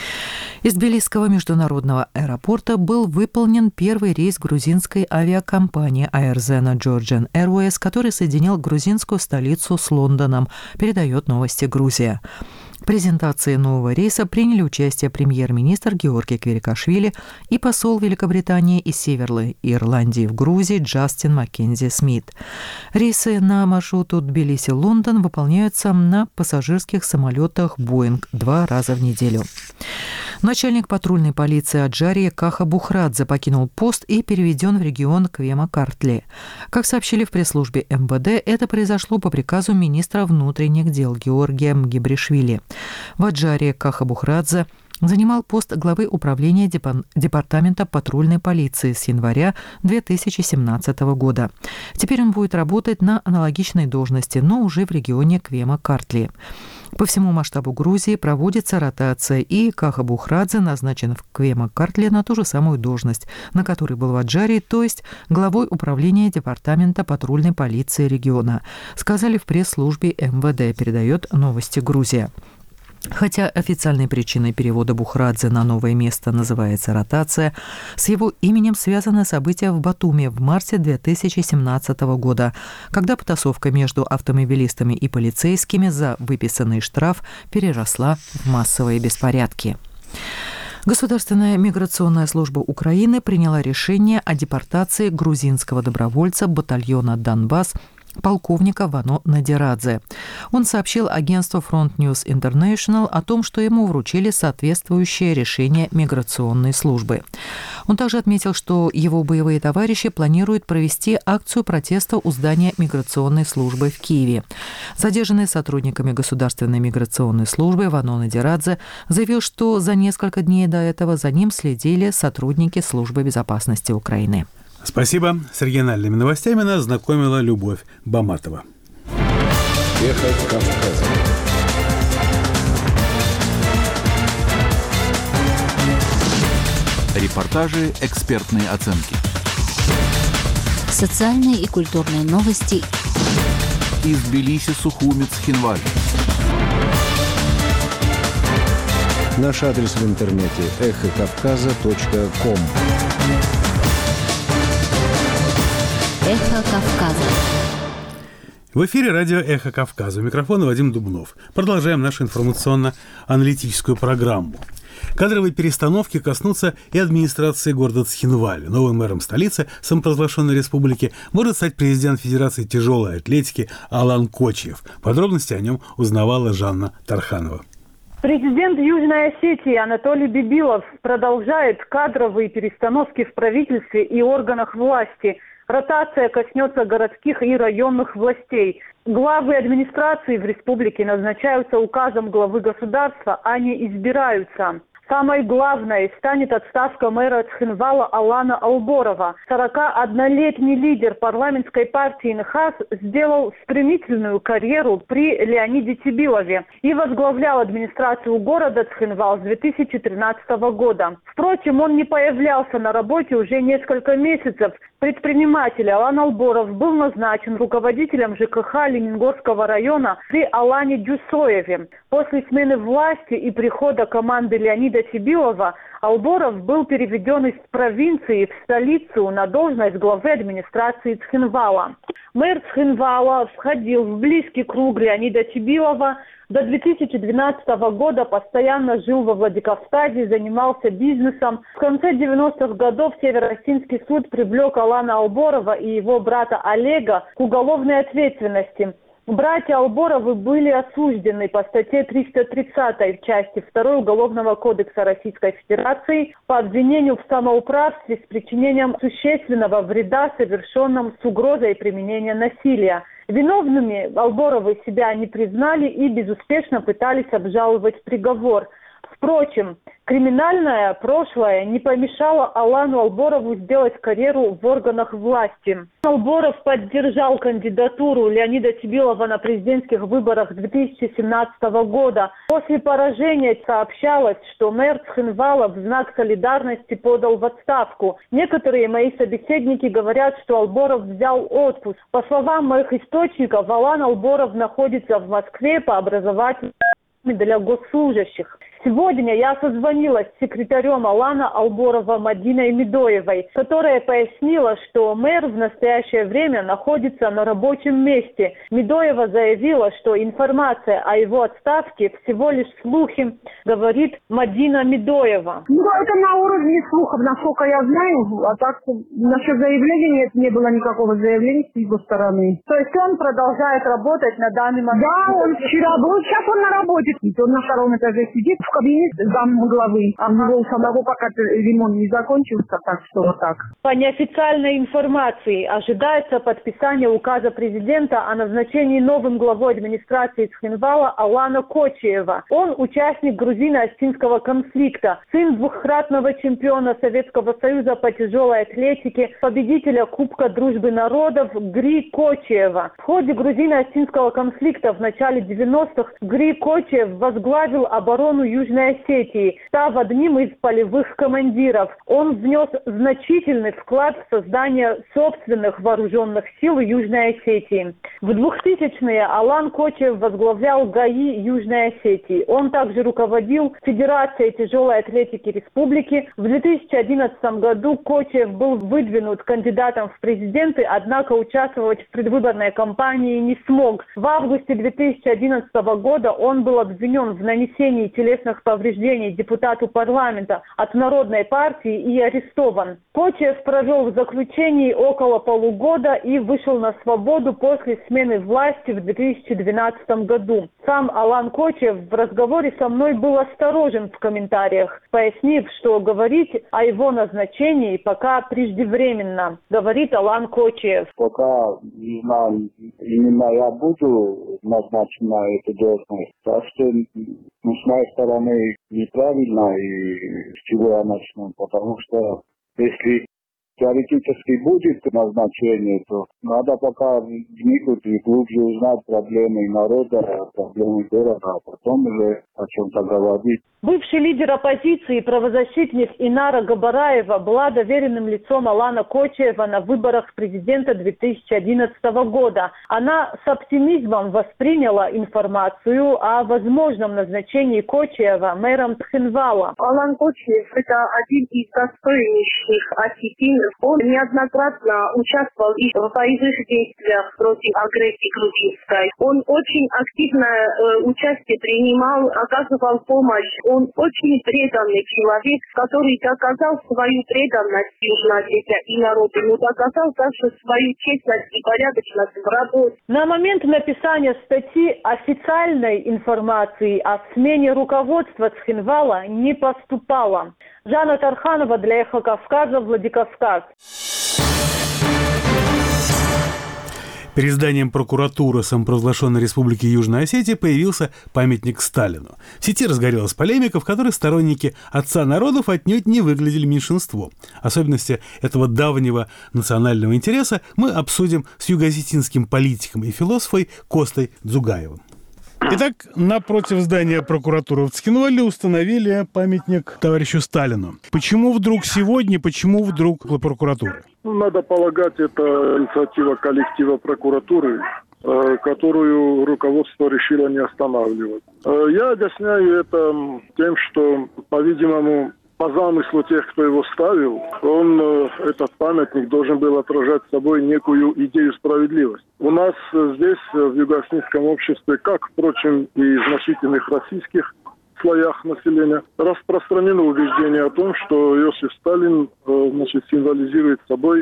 Из Тбилисского международного аэропорта был выполнен первый рейс грузинской авиакомпании Airzen Georgian Airways, который соединил грузинскую столицу с Лондоном, передает «Новости Грузия». В презентации нового рейса приняли участие премьер-министр Георгий Кверикашвили и посол Великобритании и Северной Ирландии в Грузии Джастин Маккензи Смит. Рейсы на маршруту Тбилиси-Лондон выполняются на пассажирских самолетах Boeing 2 раза в неделю. Начальник патрульной полиции Аджарии Каха Бухрадзе покинул пост и переведен в регион Квема-Картли. Как сообщили в пресс-службе МВД, это произошло по приказу министра внутренних дел Георгия Мгибришвили. В Аджарии Каха Бухрадзе занимал пост главы управления департамента патрульной полиции с января 2017 года. Теперь он будет работать на аналогичной должности, но уже в регионе Квема-Картли. По всему масштабу Грузии проводится ротация, и Каха Бухрадзе назначен в Квема-Картли на ту же самую должность, на которой был в Аджарии, то есть главой управления департамента патрульной полиции региона, сказали в пресс-службе МВД, передает «Новости Грузия». Хотя официальной причиной перевода Бухрадзе на новое место называется ротация, с его именем связаны события в Батуми в марте 2017 года, когда потасовка между автомобилистами и полицейскими за выписанный штраф переросла в массовые беспорядки. Государственная миграционная служба Украины приняла решение о депортации грузинского добровольца батальона «Донбасс» полковника Вано Надирадзе. Он сообщил агентству Front News International о том, что ему вручили соответствующее решение миграционной службы. Он также отметил, что его боевые товарищи планируют провести акцию протеста у здания миграционной службы в Киеве. Задержанный сотрудниками Государственной миграционной службы Вано Надирадзе заявил, что за несколько дней до этого за ним следили сотрудники Службы безопасности Украины. Спасибо. С региональными новостями нас знакомила Любовь Баматова. Эхо Кавказа. Репортажи, экспертные оценки. Социальные и культурные новости. Из Тбилиси, Сухуми, Цхинвали. Наш адрес в интернете эхокавказа.ком. Эхо Кавказа. В эфире радио «Эхо Кавказа». У микрофона Вадим Дубнов. Продолжаем нашу информационно-аналитическую программу. Кадровые перестановки коснутся и администрации города Цхинвали. Новым мэром столицы самопровозглашенной республики может стать президент Федерации тяжелой атлетики Алан Кочиев. Подробности о нем узнавала Жанна Тарханова. Президент Южной Осетии Анатолий Бибилов продолжает кадровые перестановки в правительстве и органах власти. Ротация коснется городских и районных властей. Главы администрации в республике назначаются указом главы государства, а не избираются. Самой главной станет отставка мэра Цхинвала Алана Алборова. 41-летний лидер парламентской партии НХАС сделал стремительную карьеру при Леониде Тибилове и возглавлял администрацию города Цхинвал с 2013 года. Впрочем, он не появлялся на работе уже несколько месяцев. Предприниматель Алан Алборов был назначен руководителем ЖКХ Лениногорского района при Алане Дюсоеве. После смены власти и прихода команды Леонида Тибилова Алборов был переведен из провинции в столицу на должность главы администрации Цхинвала. Мэр Цхинвала входил в близкий круг Леонида Тибилова. До 2012 года постоянно жил во Владикавказе, занимался бизнесом. В конце 90-х годов Северо-Осетинский суд привлек Алана Алборова и его брата Олега к уголовной ответственности. Братья Алборовы были осуждены по статье 330 части 2 Уголовного кодекса Российской Федерации по обвинению в самоуправстве с причинением существенного вреда, совершенным с угрозой применения насилия. Виновными Алборовы себя не признали и безуспешно пытались обжаловать приговор. Впрочем, криминальное прошлое не помешало Алану Алборову сделать карьеру в органах власти. Алборов поддержал кандидатуру Леонида Тибилова на президентских выборах 2017 года. После поражения сообщалось, что мэр Цхинвала в знак солидарности подал в отставку. Некоторые мои собеседники говорят, что Алборов взял отпуск. По словам моих источников, Алан Алборов находится в Москве по образованию для госслужащих. Сегодня я созвонилась с секретарем Алана Алборова Мадиной Медоевой, которая пояснила, что мэр в настоящее время находится на рабочем месте. Медоева заявила, что информация о его отставке всего лишь слухи, говорит Мадина Медоева. Это на уровне слухов, насколько я знаю, а так насчет заявления не было никакого заявления с его стороны. То есть он продолжает работать на данный момент? Да, он вчера был, сейчас он на работе, он на втором этаже сидит в кабинете замглавы, а у него самого пока ремонт не закончился, так что вот так. По неофициальной информации ожидается подписание указа президента о назначении новым главой администрации Цхинвала Алана Кочиева. Он участник грузино-осетинского конфликта, сын двухкратного чемпиона Советского Союза по тяжелой атлетике, победителя Кубка Дружбы народов Гри Кочиева. В ходе грузино-осетинского конфликта в начале 90-х Гри Кочиев возглавил оборону Южной Осетии, став одним из полевых командиров. Он внес значительный вклад в создание собственных вооруженных сил Южной Осетии. В 2000-е Алан Кочиев возглавлял ГАИ Южной Осетии. Он также руководил Федерацией тяжелой атлетики республики. В 2011 году Кочиев был выдвинут кандидатом в президенты, однако участвовать в предвыборной кампании не смог. В августе 2011 года он был обвинен в нанесении телесных повреждений депутату парламента от Народной партии и арестован. Кочиев провел в заключении около полугода и вышел на свободу после смены власти в 2012 году. Сам Алан Кочиев в разговоре со мной был осторожен в комментариях, пояснив, что говорить о его назначении пока преждевременно, говорит Алан Кочиев. Пока не знаю, именно я буду назначен на эту должность, так что с моей стороны неправильно, и с чего я начну, потому что если теоретически будет назначение, то надо пока вникнуть и глубже узнать проблемы народа, проблемы города, а потом уже о чем-то говорить. Бывший лидер оппозиции, правозащитник Инара Габараева была доверенным лицом Алана Кочиева на выборах президента 2011 года. Она с оптимизмом восприняла информацию о возможном назначении Кочиева мэром Цхинвала. Алан Кочиев – это один из достойнейших осетин Он неоднократно участвовал и в боевых действиях против агрессии грузинской. Он очень активное участие принимал, оказывал помощь. Он очень преданный человек, который доказал свою преданность Южной Осетии и народу, но доказал также свою честность и порядочность в работе. На момент написания статьи официальной информации о смене руководства Цхинвала не поступало. Жанна Тарханова для «Эхо Кавказа», Владикавказ. Перед зданием прокуратуры самопровозглашенной Республики Южная Осетия появился памятник Сталину. В сети разгорелась полемика, в которой сторонники отца народов отнюдь не выглядели меньшинством. Особенности этого давнего национального интереса мы обсудим с юго-осетинским политиком и философом Костой Дзугаевым. Итак, напротив здания прокуратуры в Цхинвале установили памятник товарищу Сталину. Почему вдруг сегодня, почему вдруг прокуратура? Надо полагать, это инициатива коллектива прокуратуры, которую руководство решило не останавливать. Я объясняю это тем, что, по-видимому, по замыслу тех, кто его ставил, этот памятник должен был отражать собой некую идею справедливости. У нас здесь, в юго-осетинском обществе, как, впрочем, и в значительных российских слоях населения, распространено убеждение о том, что Иосиф Сталин символизирует собой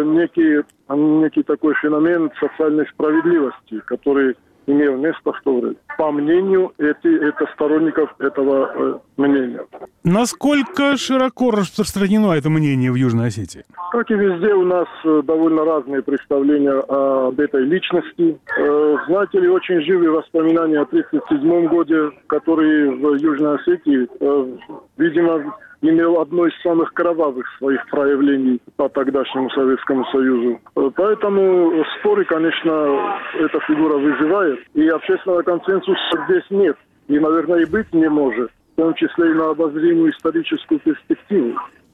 некий такой феномен социальной справедливости, который имел место в то время. По мнению это сторонников этого мнения. Насколько широко распространено это мнение в Южной Осетии? Как и везде, у нас довольно разные представления об этой личности. Знаете ли, очень живые воспоминания о 1937 году, который в Южной Осетии, видимо, имел одно из самых кровавых своих проявлений по тогдашнему Советскому Союзу. Поэтому споры, конечно, эта фигура вызывает. И общественного консенсуса здесь нет. И, наверное, и быть не может. В том числе и на обозримую историческую перспективу.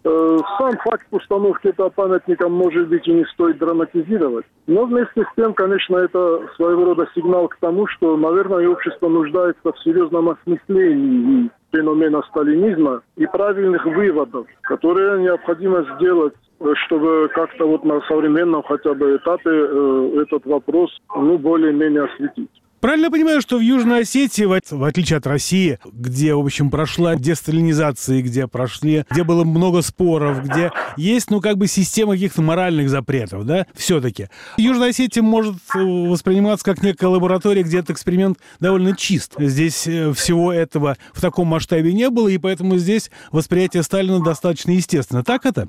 Сам факт установки этого памятника, может быть, и не стоит драматизировать. Но вместе с тем, конечно, это своего рода сигнал к тому, что, наверное, общество нуждается в серьезном осмыслении феномена сталинизма и правильных выводов, которые необходимо сделать, чтобы как-то вот на современном хотя бы этапе этот вопрос более-менее осветить. Правильно понимаю, что в Южной Осетии, в отличие от России, где, в общем, прошла десталинизация, где было много споров, где есть, система каких-то моральных запретов, да, все-таки. Южная Осетия может восприниматься как некая лаборатория, где этот эксперимент довольно чист. Здесь всего этого в таком масштабе не было, и поэтому здесь восприятие Сталина достаточно естественно. Так это?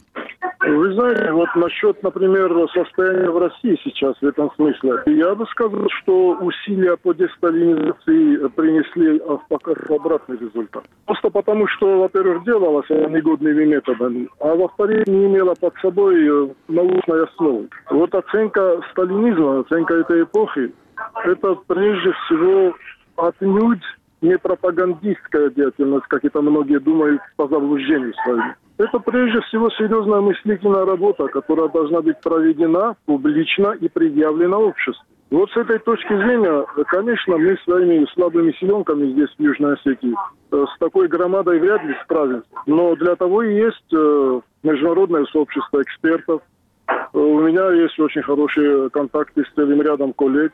Вы знаете, вот насчет, например, состояния в России сейчас в этом смысле, я бы сказал, что усилия по десталинизации принесли пока обратный результат. Просто потому, что, во-первых, делалось негодными методами, а во-вторых, не имела под собой научной основы. Вот оценка сталинизма, оценка этой эпохи, это прежде всего отнюдь не пропагандистская деятельность, как это многие думают, по заблуждению своему. Это прежде всего серьезная мыслительная работа, которая должна быть проведена публично и предъявлена обществу. Вот с этой точки зрения, конечно, мы своими слабыми силенками здесь, в Южной Осетии, с такой громадой вряд ли справимся. Но для того и есть международное сообщество экспертов. У меня есть очень хорошие контакты с целым рядом коллег,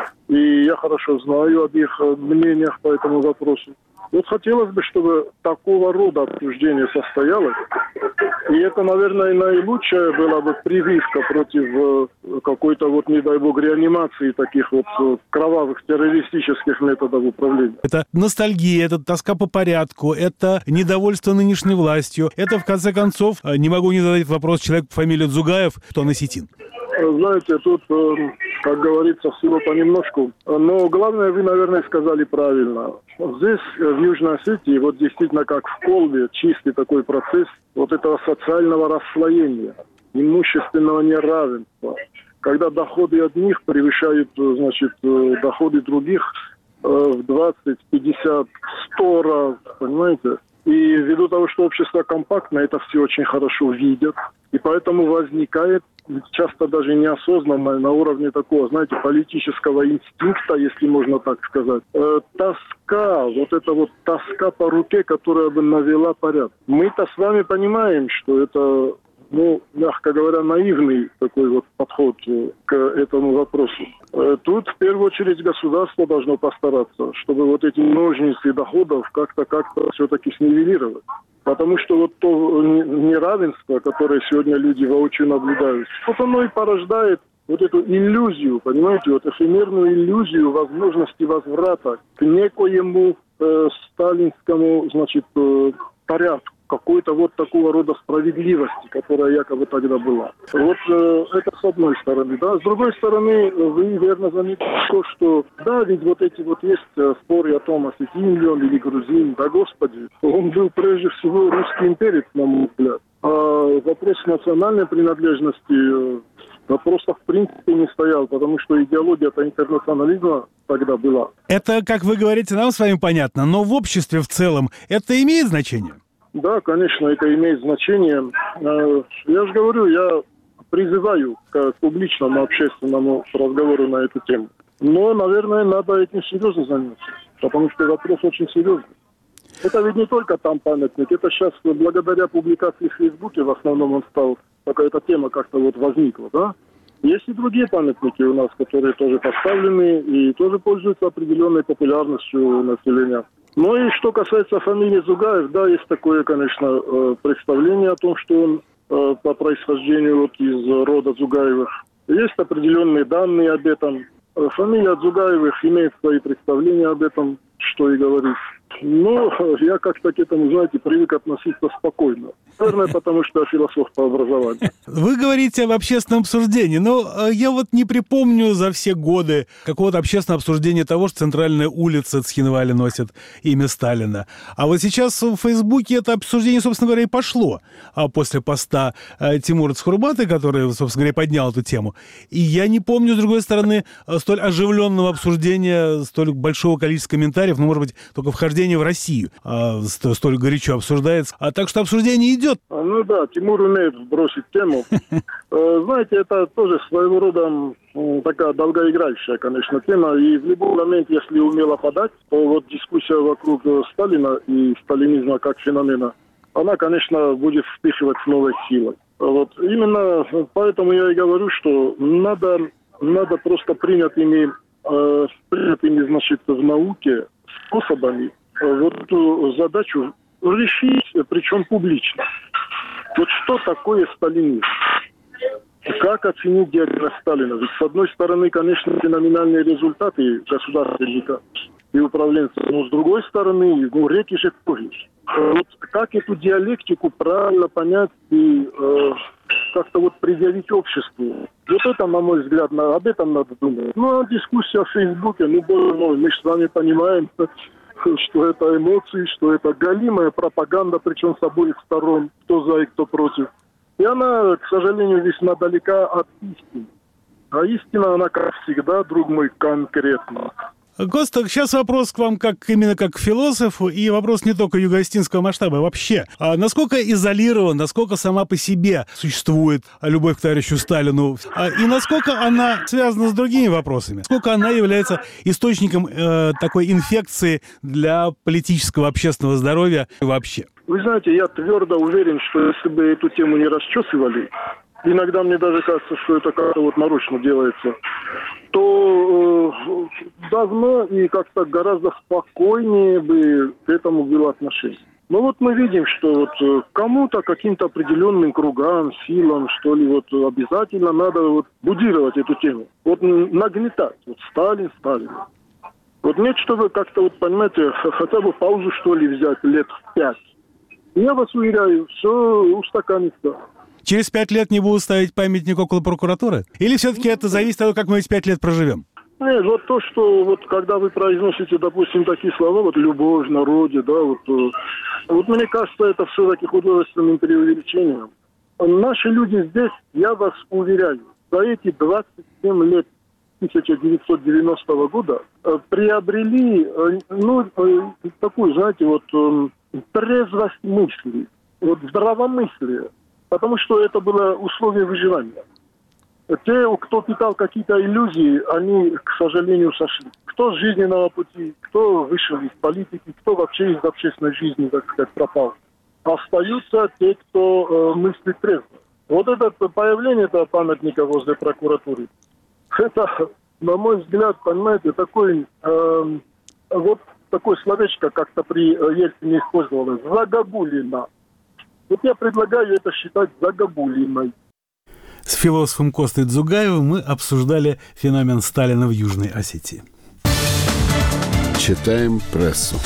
и я хорошо знаю об их мнениях по этому вопросу. Вот хотелось бы, чтобы такого рода обсуждение состоялось. И это, наверное, наилучшая была бы прививка против какой-то, не дай бог, реанимации таких кровавых террористических методов управления. Это ностальгия, это тоска по порядку, это недовольство нынешней властью. Это, в конце концов, не могу не задать вопрос человеку по фамилии Дзугаев, кто он осетин. Знаете, тут, как говорится, всего понемножку. Но главное, вы, наверное, сказали правильно. Здесь, в Южной Осетии, действительно, как в Колбе, чистый такой процесс этого социального расслоения, имущественного неравенства. Когда доходы одних превышают, доходы других в 20, 50, 100 раз, понимаете? И ввиду того, что общество компактно, это все очень хорошо видят. И поэтому возникает часто даже неосознанно на уровне такого, политического инстинкта, если можно так сказать, тоска, тоска по руке, которая бы навела порядок. Мы-то с вами понимаем, что это, мягко говоря, говоря, наивный такой вот подход к этому вопросу. Тут в первую очередь государство должно постараться, чтобы вот эти ножницы доходов как-то все-таки снивелировать. Потому что вот то неравенство, которое сегодня люди воочию наблюдают, вот оно и порождает вот эту иллюзию, понимаете, вот эфемерную иллюзию возможности возврата к некоему сталинскому, значит, порядку, какой-то вот такого рода справедливости, которая якобы тогда была. Вот это с одной стороны, да. С другой стороны, вы верно заметили то, что, да, ведь вот эти вот есть споры о том, осетин ли он или грузин, да, господи, он был прежде всего русский имперец, на мой взгляд. А вопрос национальной принадлежности просто в принципе не стоял, потому что идеология-то интернационализма тогда была. Это, как вы говорите, нам с вами понятно, но в обществе в целом это имеет значение? Да, конечно, это имеет значение. Я же говорю, я призываю к публичному общественному разговору на эту тему. Но, наверное, надо этим серьезно заняться, потому что вопрос очень серьезный. Это ведь не только там памятник, это сейчас благодаря публикации в Фейсбуке в основном он стал, какая-то тема как-то вот возникла, да? Есть и другие памятники у нас, которые тоже поставлены и тоже пользуются определенной популярностью у населения. Ну и что касается фамилии Зугаев, да, есть такое, конечно, представление о том, что он по происхождению вот из рода Зугаевых. Есть определенные данные об этом. Фамилия Зугаевых имеет свои представления об этом, что и говорить. Но я как-то к этому, знаете, привык относиться спокойно. Наверное, потому что я философ по образованию. Вы говорите об общественном обсуждении, но я вот не припомню за все годы какого-то общественного обсуждения того, что центральная улица Цхинвали носит имя Сталина. А вот сейчас в Фейсбуке это обсуждение, собственно говоря, и пошло после поста Тимура Цхурбаты, который, собственно говоря, поднял эту тему. И я не помню, с другой стороны, столь оживленного обсуждения, столь большого количества комментариев, ну, может быть, только вхождение в Россию столь горячо обсуждается. Так что обсуждение идет. Ну да, Тимур умеет бросить тему. Знаете, это тоже своего рода такая долгоиграющая, конечно, тема. И в любой момент, если умело подать, то вот дискуссия вокруг Сталина и сталинизма как феномена, она, конечно, будет вспыхивать с новой силой. Вот именно поэтому я и говорю, что надо просто принятыми, значит, в науке способами вот эту задачу решить, причем публично. Вот что такое сталинизм? Как оценить диагноз Сталина? Ведь с одной стороны, конечно, феноменальные результаты государственника и управленца, но с другой стороны, реки же тоже. Вот как эту диалектику правильно понять и как-то вот предъявить обществу? Вот это, на мой взгляд, об этом надо думать. Ну, а дискуссия в Фейсбуке, боже мой, мы же с вами понимаем, что это эмоции, что это галимая пропаганда, причем с обоих сторон, кто за и кто против. И она, к сожалению, весьма далека от истины. А истина, она, как всегда, друг мой, конкретна. Костя, сейчас вопрос к вам именно как к философу, и вопрос не только юго-остинского масштаба, а вообще. Насколько изолирован, насколько сама по себе существует любовь к товарищу Сталину, и насколько она связана с другими вопросами? Насколько она является источником такой инфекции для политического, общественного здоровья вообще? Вы знаете, я твердо уверен, что если бы эту тему не расчесывали, иногда мне даже кажется, что это как-то вот нарочно делается, то давно и как-то гораздо спокойнее бы к этому было отношение. Но вот мы видим, что вот кому-то, каким-то определенным кругам, силам, что ли, вот обязательно надо вот будировать эту тему. Вот нагнетать. Вот Сталин. Вот нет, чтобы как-то, вот понимаете, хотя бы паузу, что ли, взять лет 5. Я вас уверяю, все устаканится. Через 5 лет не будут ставить памятник около прокуратуры? Или все-таки это зависит от того, как мы эти 5 лет проживем? Нет, вот то, что вот когда вы произносите, допустим, такие слова, вот любовь в народе, да, вот мне кажется, это все-таки художественным преувеличением. Наши люди здесь, я вас уверяю, за эти 27 лет 1990 года приобрели, такую, знаете, вот трезвость мысли, вот здравомыслие. Потому что это было условие выживания. Те, кто питал какие-то иллюзии, они, к сожалению, сошли. Кто с жизненного пути, кто вышел из политики, кто вообще из общественной жизни, так сказать, пропал. Остаются те, кто мыслит трезво. Вот это появление этого памятника возле прокуратуры, это, на мой взгляд, понимаете, такой, вот такое словечко как-то при Ельцине использовалось, загогулина. Вот я предлагаю это считать загогулиной. С философом Костей Дзугаевым мы обсуждали феномен Сталина в Южной Осетии. Читаем прессу.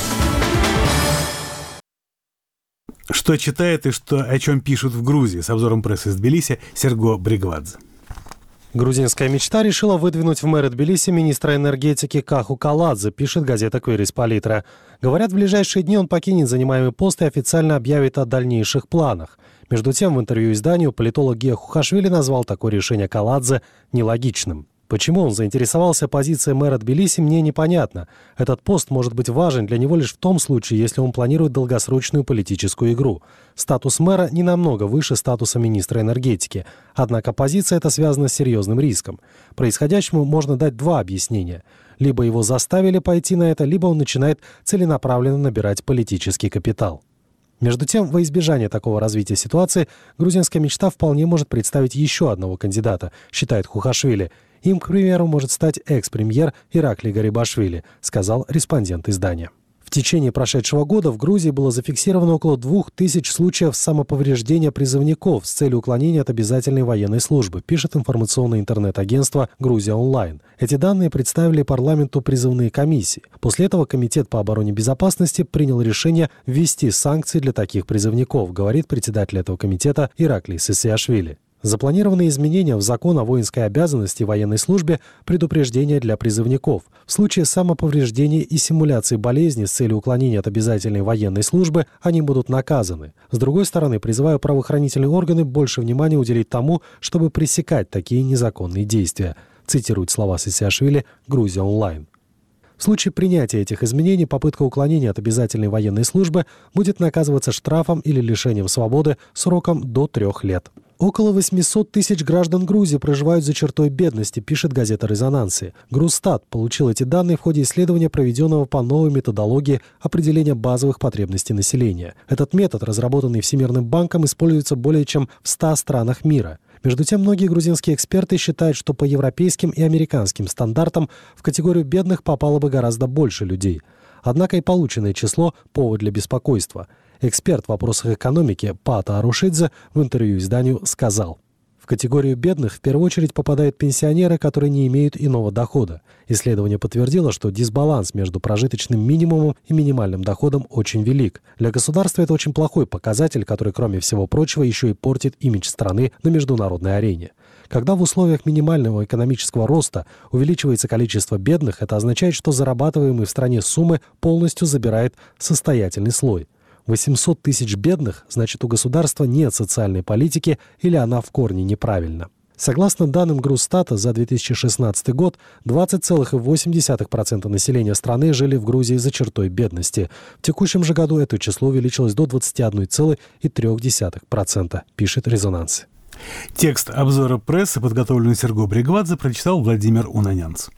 Что читает и о чем пишут в Грузии? С обзором прессы из Тбилиси Серго Бригвадзе. Грузинская мечта решила выдвинуть в мэры Тбилиси министра энергетики Каху Каладзе, пишет газета «Квирис Политра». Говорят, в ближайшие дни он покинет занимаемый пост и официально объявит о дальнейших планах. Между тем, в интервью изданию политолог Гия Хухашвили назвал такое решение Каладзе нелогичным. Почему он заинтересовался позицией мэра Тбилиси, мне непонятно. Этот пост может быть важен для него лишь в том случае, если он планирует долгосрочную политическую игру. Статус мэра не намного выше статуса министра энергетики. Однако позиция эта связана с серьезным риском. Происходящему можно дать два объяснения. Либо его заставили пойти на это, либо он начинает целенаправленно набирать политический капитал. Между тем, во избежание такого развития ситуации, грузинская мечта вполне может представить еще одного кандидата, считает Хухашвили. Им, к примеру, может стать экс-премьер Ираклий Гарибашвили, сказал респондент издания. В течение прошедшего года в Грузии было зафиксировано около 2000 случаев самоповреждения призывников с целью уклонения от обязательной военной службы, пишет информационное интернет-агентство «Грузия онлайн». Эти данные представили парламенту призывные комиссии. После этого Комитет по обороне и безопасности принял решение ввести санкции для таких призывников, говорит председатель этого комитета Ираклий Сисиашвили. Запланированы изменения в закон о воинской обязанности и военной службе, предупреждения для призывников. В случае самоповреждения и симуляции болезни с целью уклонения от обязательной военной службы они будут наказаны. С другой стороны, призываю правоохранительные органы больше внимания уделить тому, чтобы пресекать такие незаконные действия, цитирует слова Сисиашвили «Грузия онлайн». В случае принятия этих изменений попытка уклонения от обязательной военной службы будет наказываться штрафом или лишением свободы сроком до 3 лет. Около 800 тысяч граждан Грузии проживают за чертой бедности, пишет газета «Резонансы». Грузстат получил эти данные в ходе исследования, проведенного по новой методологии определения базовых потребностей населения. Этот метод, разработанный Всемирным банком, используется более чем в 100 странах мира. Между тем, многие грузинские эксперты считают, что по европейским и американским стандартам в категорию бедных попало бы гораздо больше людей. Однако и полученное число – повод для беспокойства. Эксперт в вопросах экономики Пата Арушидзе в интервью изданию сказал: в категорию бедных в первую очередь попадают пенсионеры, которые не имеют иного дохода. Исследование подтвердило, что дисбаланс между прожиточным минимумом и минимальным доходом очень велик. Для государства это очень плохой показатель, который, кроме всего прочего, еще и портит имидж страны на международной арене. Когда в условиях минимального экономического роста увеличивается количество бедных, это означает, что зарабатываемые в стране суммы полностью забирает состоятельный слой. 800 тысяч бедных, значит, у государства нет социальной политики или она в корне неправильна. Согласно данным Грузстата, за 2016 год 20,8% населения страны жили в Грузии за чертой бедности. В текущем же году это число увеличилось до 21,3%, пишет «Резонанс». Текст обзора прессы, подготовленный Серго Бригвадзе, прочитал Владимир Унанянц.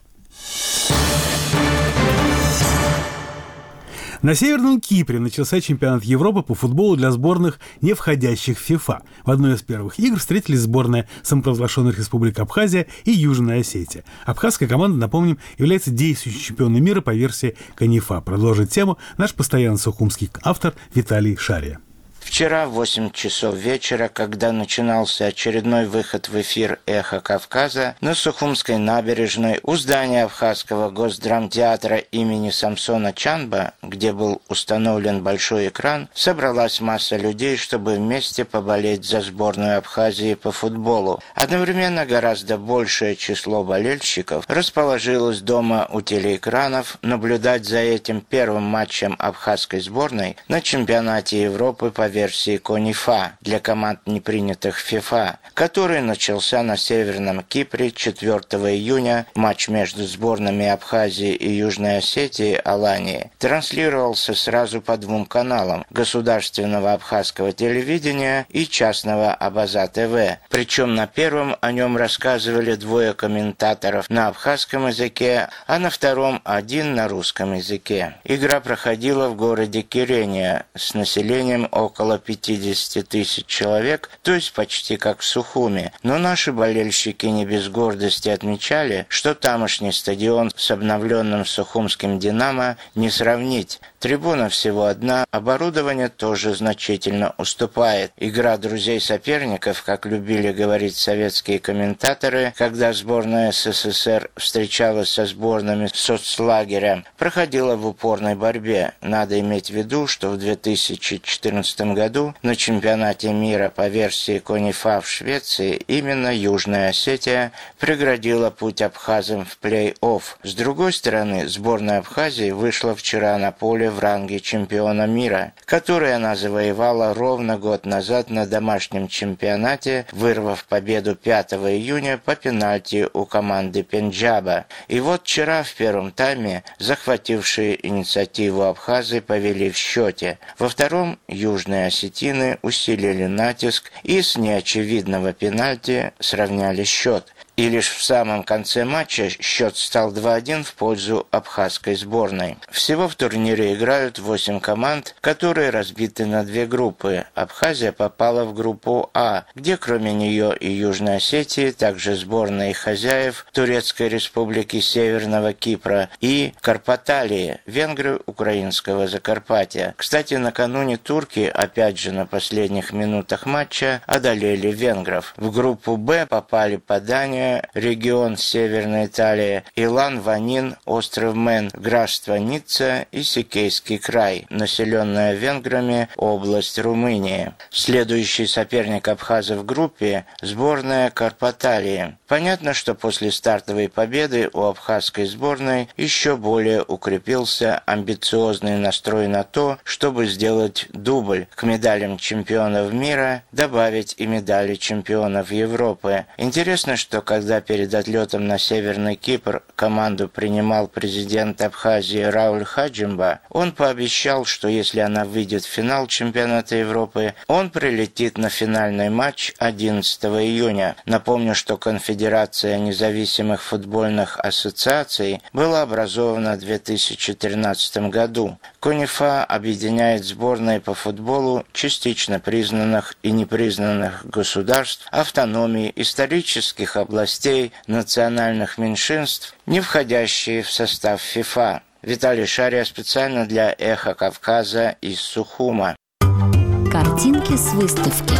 На Северном Кипре начался чемпионат Европы по футболу для сборных, не входящих в ФИФА. В одной из первых игр встретились сборные самопровозглашенных республик Абхазия и Южная Осетия. Абхазская команда, напомним, является действующим чемпионом мира по версии КНИФА. Продолжит тему наш постоянный сухумский автор Виталий Шария. Вчера в 8 часов вечера, когда начинался очередной выход в эфир «Эхо Кавказа», на Сухумской набережной у здания Абхазского госдрамтеатра имени Самсона Чанба, где был установлен большой экран, собралась масса людей, чтобы вместе поболеть за сборную Абхазии по футболу. Одновременно гораздо большее число болельщиков расположилось дома у телеэкранов наблюдать за этим первым матчем абхазской сборной на чемпионате Европы по версии КНИФА для команд, не принятых в ФИФА, который начался на Северном Кипре 4 июня. Матч между сборными Абхазии и Южной Осетии Алании транслировался сразу по 2 каналам – государственного абхазского телевидения и частного Абаза ТВ. Причем на первом о нем рассказывали 2 комментаторов на абхазском языке, а на втором 1 на русском языке. Игра проходила в городе Кирения с населением около около 50 тысяч человек, то есть почти как в Сухуми. Но наши болельщики не без гордости отмечали, что тамошний стадион с обновленным сухумским «Динамо» не сравнить. Трибуна всего одна, оборудование тоже значительно уступает. Игра друзей соперников, как любили говорить советские комментаторы, когда сборная СССР встречалась со сборными соцлагеря, проходила в упорной борьбе. Надо иметь в виду, что в 2014 году на чемпионате мира по версии КОНИФА в Швеции именно Южная Осетия преградила путь абхазам в плей-офф. С другой стороны, сборная Абхазии вышла вчера на поле в ранге чемпиона мира, который она завоевала ровно год назад на домашнем чемпионате, вырвав победу 5 июня по пенальти у команды Пенджаба. И вот вчера в первом тайме захватившие инициативу абхазы повели в счете. Во втором южные осетины усилили натиск и с неочевидного пенальти сравняли счет. И лишь в самом конце матча счет стал 2-1 в пользу абхазской сборной. Всего в турнире играют 8 команд, которые разбиты на две группы. Абхазия попала в группу А, где кроме нее и Южной Осетии также сборные хозяев Турецкой Республики Северного Кипра и Карпаталии, венгры украинского Закарпатья. Кстати, накануне турки, опять же на последних минутах матча, одолели венгров. В группу Б попали Падания, регион Северной Италии, Илан-Ванин, остров Мен, графство Ницца и Сикейский край, населенная венграми область Румынии. Следующий соперник абхазов в группе – сборная Карпаталии. Понятно, что после стартовой победы у абхазской сборной еще более укрепился амбициозный настрой на то, чтобы сделать дубль. К медалям чемпионов мира добавить и медали чемпионов Европы. Интересно, что когда перед отлетом на Северный Кипр команду принимал президент Абхазии Рауль Хаджимба, он пообещал, что если она выйдет в финал чемпионата Европы, он прилетит на финальный матч 11 июня. Напомню, что Конфедерация независимых футбольных ассоциаций была образована в 2013 году. КОНИФА объединяет сборные по футболу частично признанных и непризнанных государств, автономий, исторических областей, национальных меньшинств, не входящие в состав ФИФА. Виталий Шария специально для «Эхо Кавказа» из Сухума. Картинки с выставки.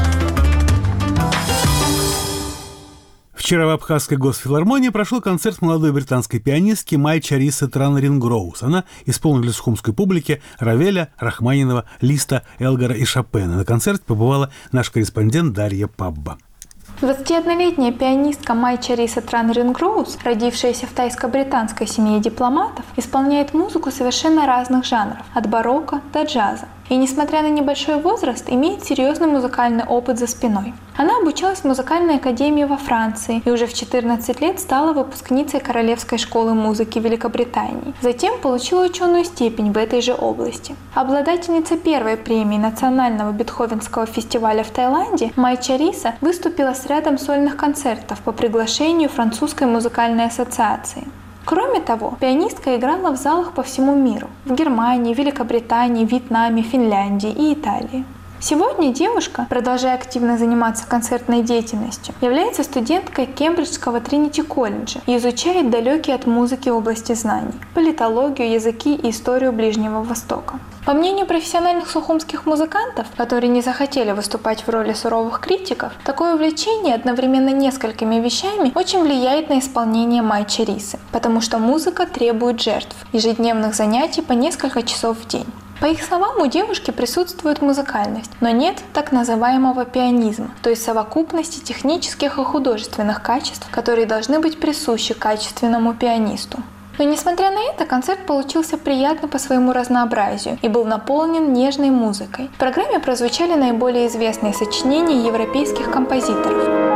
Вчера в Абхазской госфилармонии прошел концерт молодой британской пианистки Май Чарисы Транрингроус. Она исполнила для сухумской публики Равеля, Рахманинова, Листа, Элгара и Шопена. На концерте побывала наш корреспондент Дарья Пабба. 21-летняя пианистка Май Чариса Транрингроус, родившаяся в тайско-британской семье дипломатов, исполняет музыку совершенно разных жанров, от барокко до джаза. И, несмотря на небольшой возраст, имеет серьезный музыкальный опыт за спиной. Она обучалась в музыкальной академии во Франции и уже в 14 лет стала выпускницей Королевской школы музыки Великобритании. Затем получила ученую степень в этой же области. Обладательница первой премии Национального бетховенского фестиваля в Таиланде, Май Чариса выступила с рядом сольных концертов по приглашению Французской музыкальной ассоциации. Кроме того, пианистка играла в залах по всему миру – в Германии, Великобритании, Вьетнаме, Финляндии и Италии. Сегодня девушка, продолжая активно заниматься концертной деятельностью, является студенткой Кембриджского Тринити-колледжа и изучает далекие от музыки области знаний – политологию, языки и историю Ближнего Востока. По мнению профессиональных сухумских музыкантов, которые не захотели выступать в роли суровых критиков, такое увлечение одновременно несколькими вещами очень влияет на исполнение Май Чарисы, потому что музыка требует жертв, ежедневных занятий по несколько часов в день. По их словам, у девушки присутствует музыкальность, но нет так называемого пианизма, то есть совокупности технических и художественных качеств, которые должны быть присущи качественному пианисту. Но несмотря на это, концерт получился приятным по своему разнообразию и был наполнен нежной музыкой. В программе прозвучали наиболее известные сочинения европейских композиторов.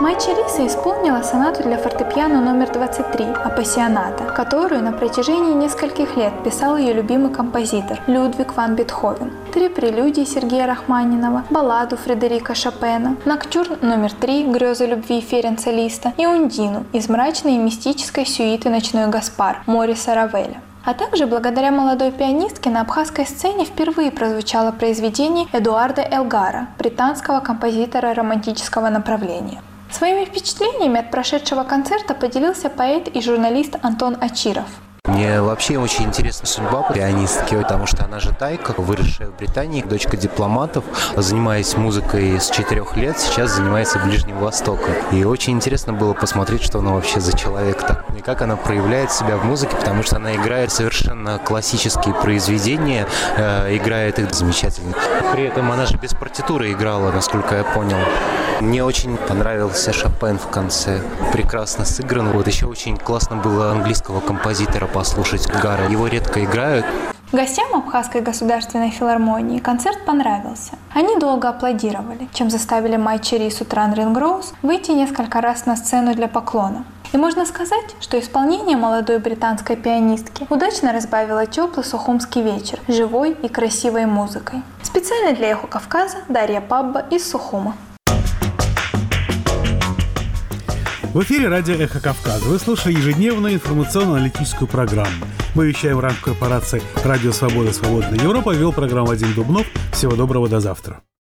Май Чериса исполнила сонату для фортепиано номер 23 «Апассионата», которую на протяжении нескольких лет писал ее любимый композитор Людвиг ван Бетховен. 3 прелюдии Сергея Рахманинова, балладу Фредерика Шопена, ноктюрн номер 3 «Грезы любви» Ференца Листа и Ундину из мрачной и мистической сюиты «Ночной Гаспар» Мориса Равеля. А также благодаря молодой пианистке на абхазской сцене впервые прозвучало произведение Эдуарда Элгара, британского композитора романтического направления. Своими впечатлениями от прошедшего концерта поделился поэт и журналист Антон Ачиров. Мне вообще очень интересна судьба пианистки, потому что она же тайка, выросшая в Британии, дочка дипломатов, занимаясь музыкой с 4 лет, сейчас занимается Ближним Востоком. И очень интересно было посмотреть, что она вообще за человек так, и как она проявляет себя в музыке, потому что она играет совершенно классические произведения, играет их замечательно. При этом она же без партитуры играла, насколько я понял. Мне очень понравился Шопен в конце, прекрасно сыгран. Вот еще очень классно было английского композитора послушать Гара. Его редко играют. Гостям Абхазской государственной филармонии концерт понравился. Они долго аплодировали, чем заставили Май Черису Тран Рингроуз выйти несколько раз на сцену для поклона. И можно сказать, что исполнение молодой британской пианистки удачно разбавило теплый сухумский вечер живой и красивой музыкой. Специально для Эхо Кавказа Дарья Пабба из Сухума. В эфире радио «Эхо Кавказа». Вы слушаете ежедневную информационно-аналитическую программу. Мы вещаем в рамках корпорации «Радио Свобода. Свободная Европа». Вел программу Вадим Дубнов. Всего доброго, до завтра.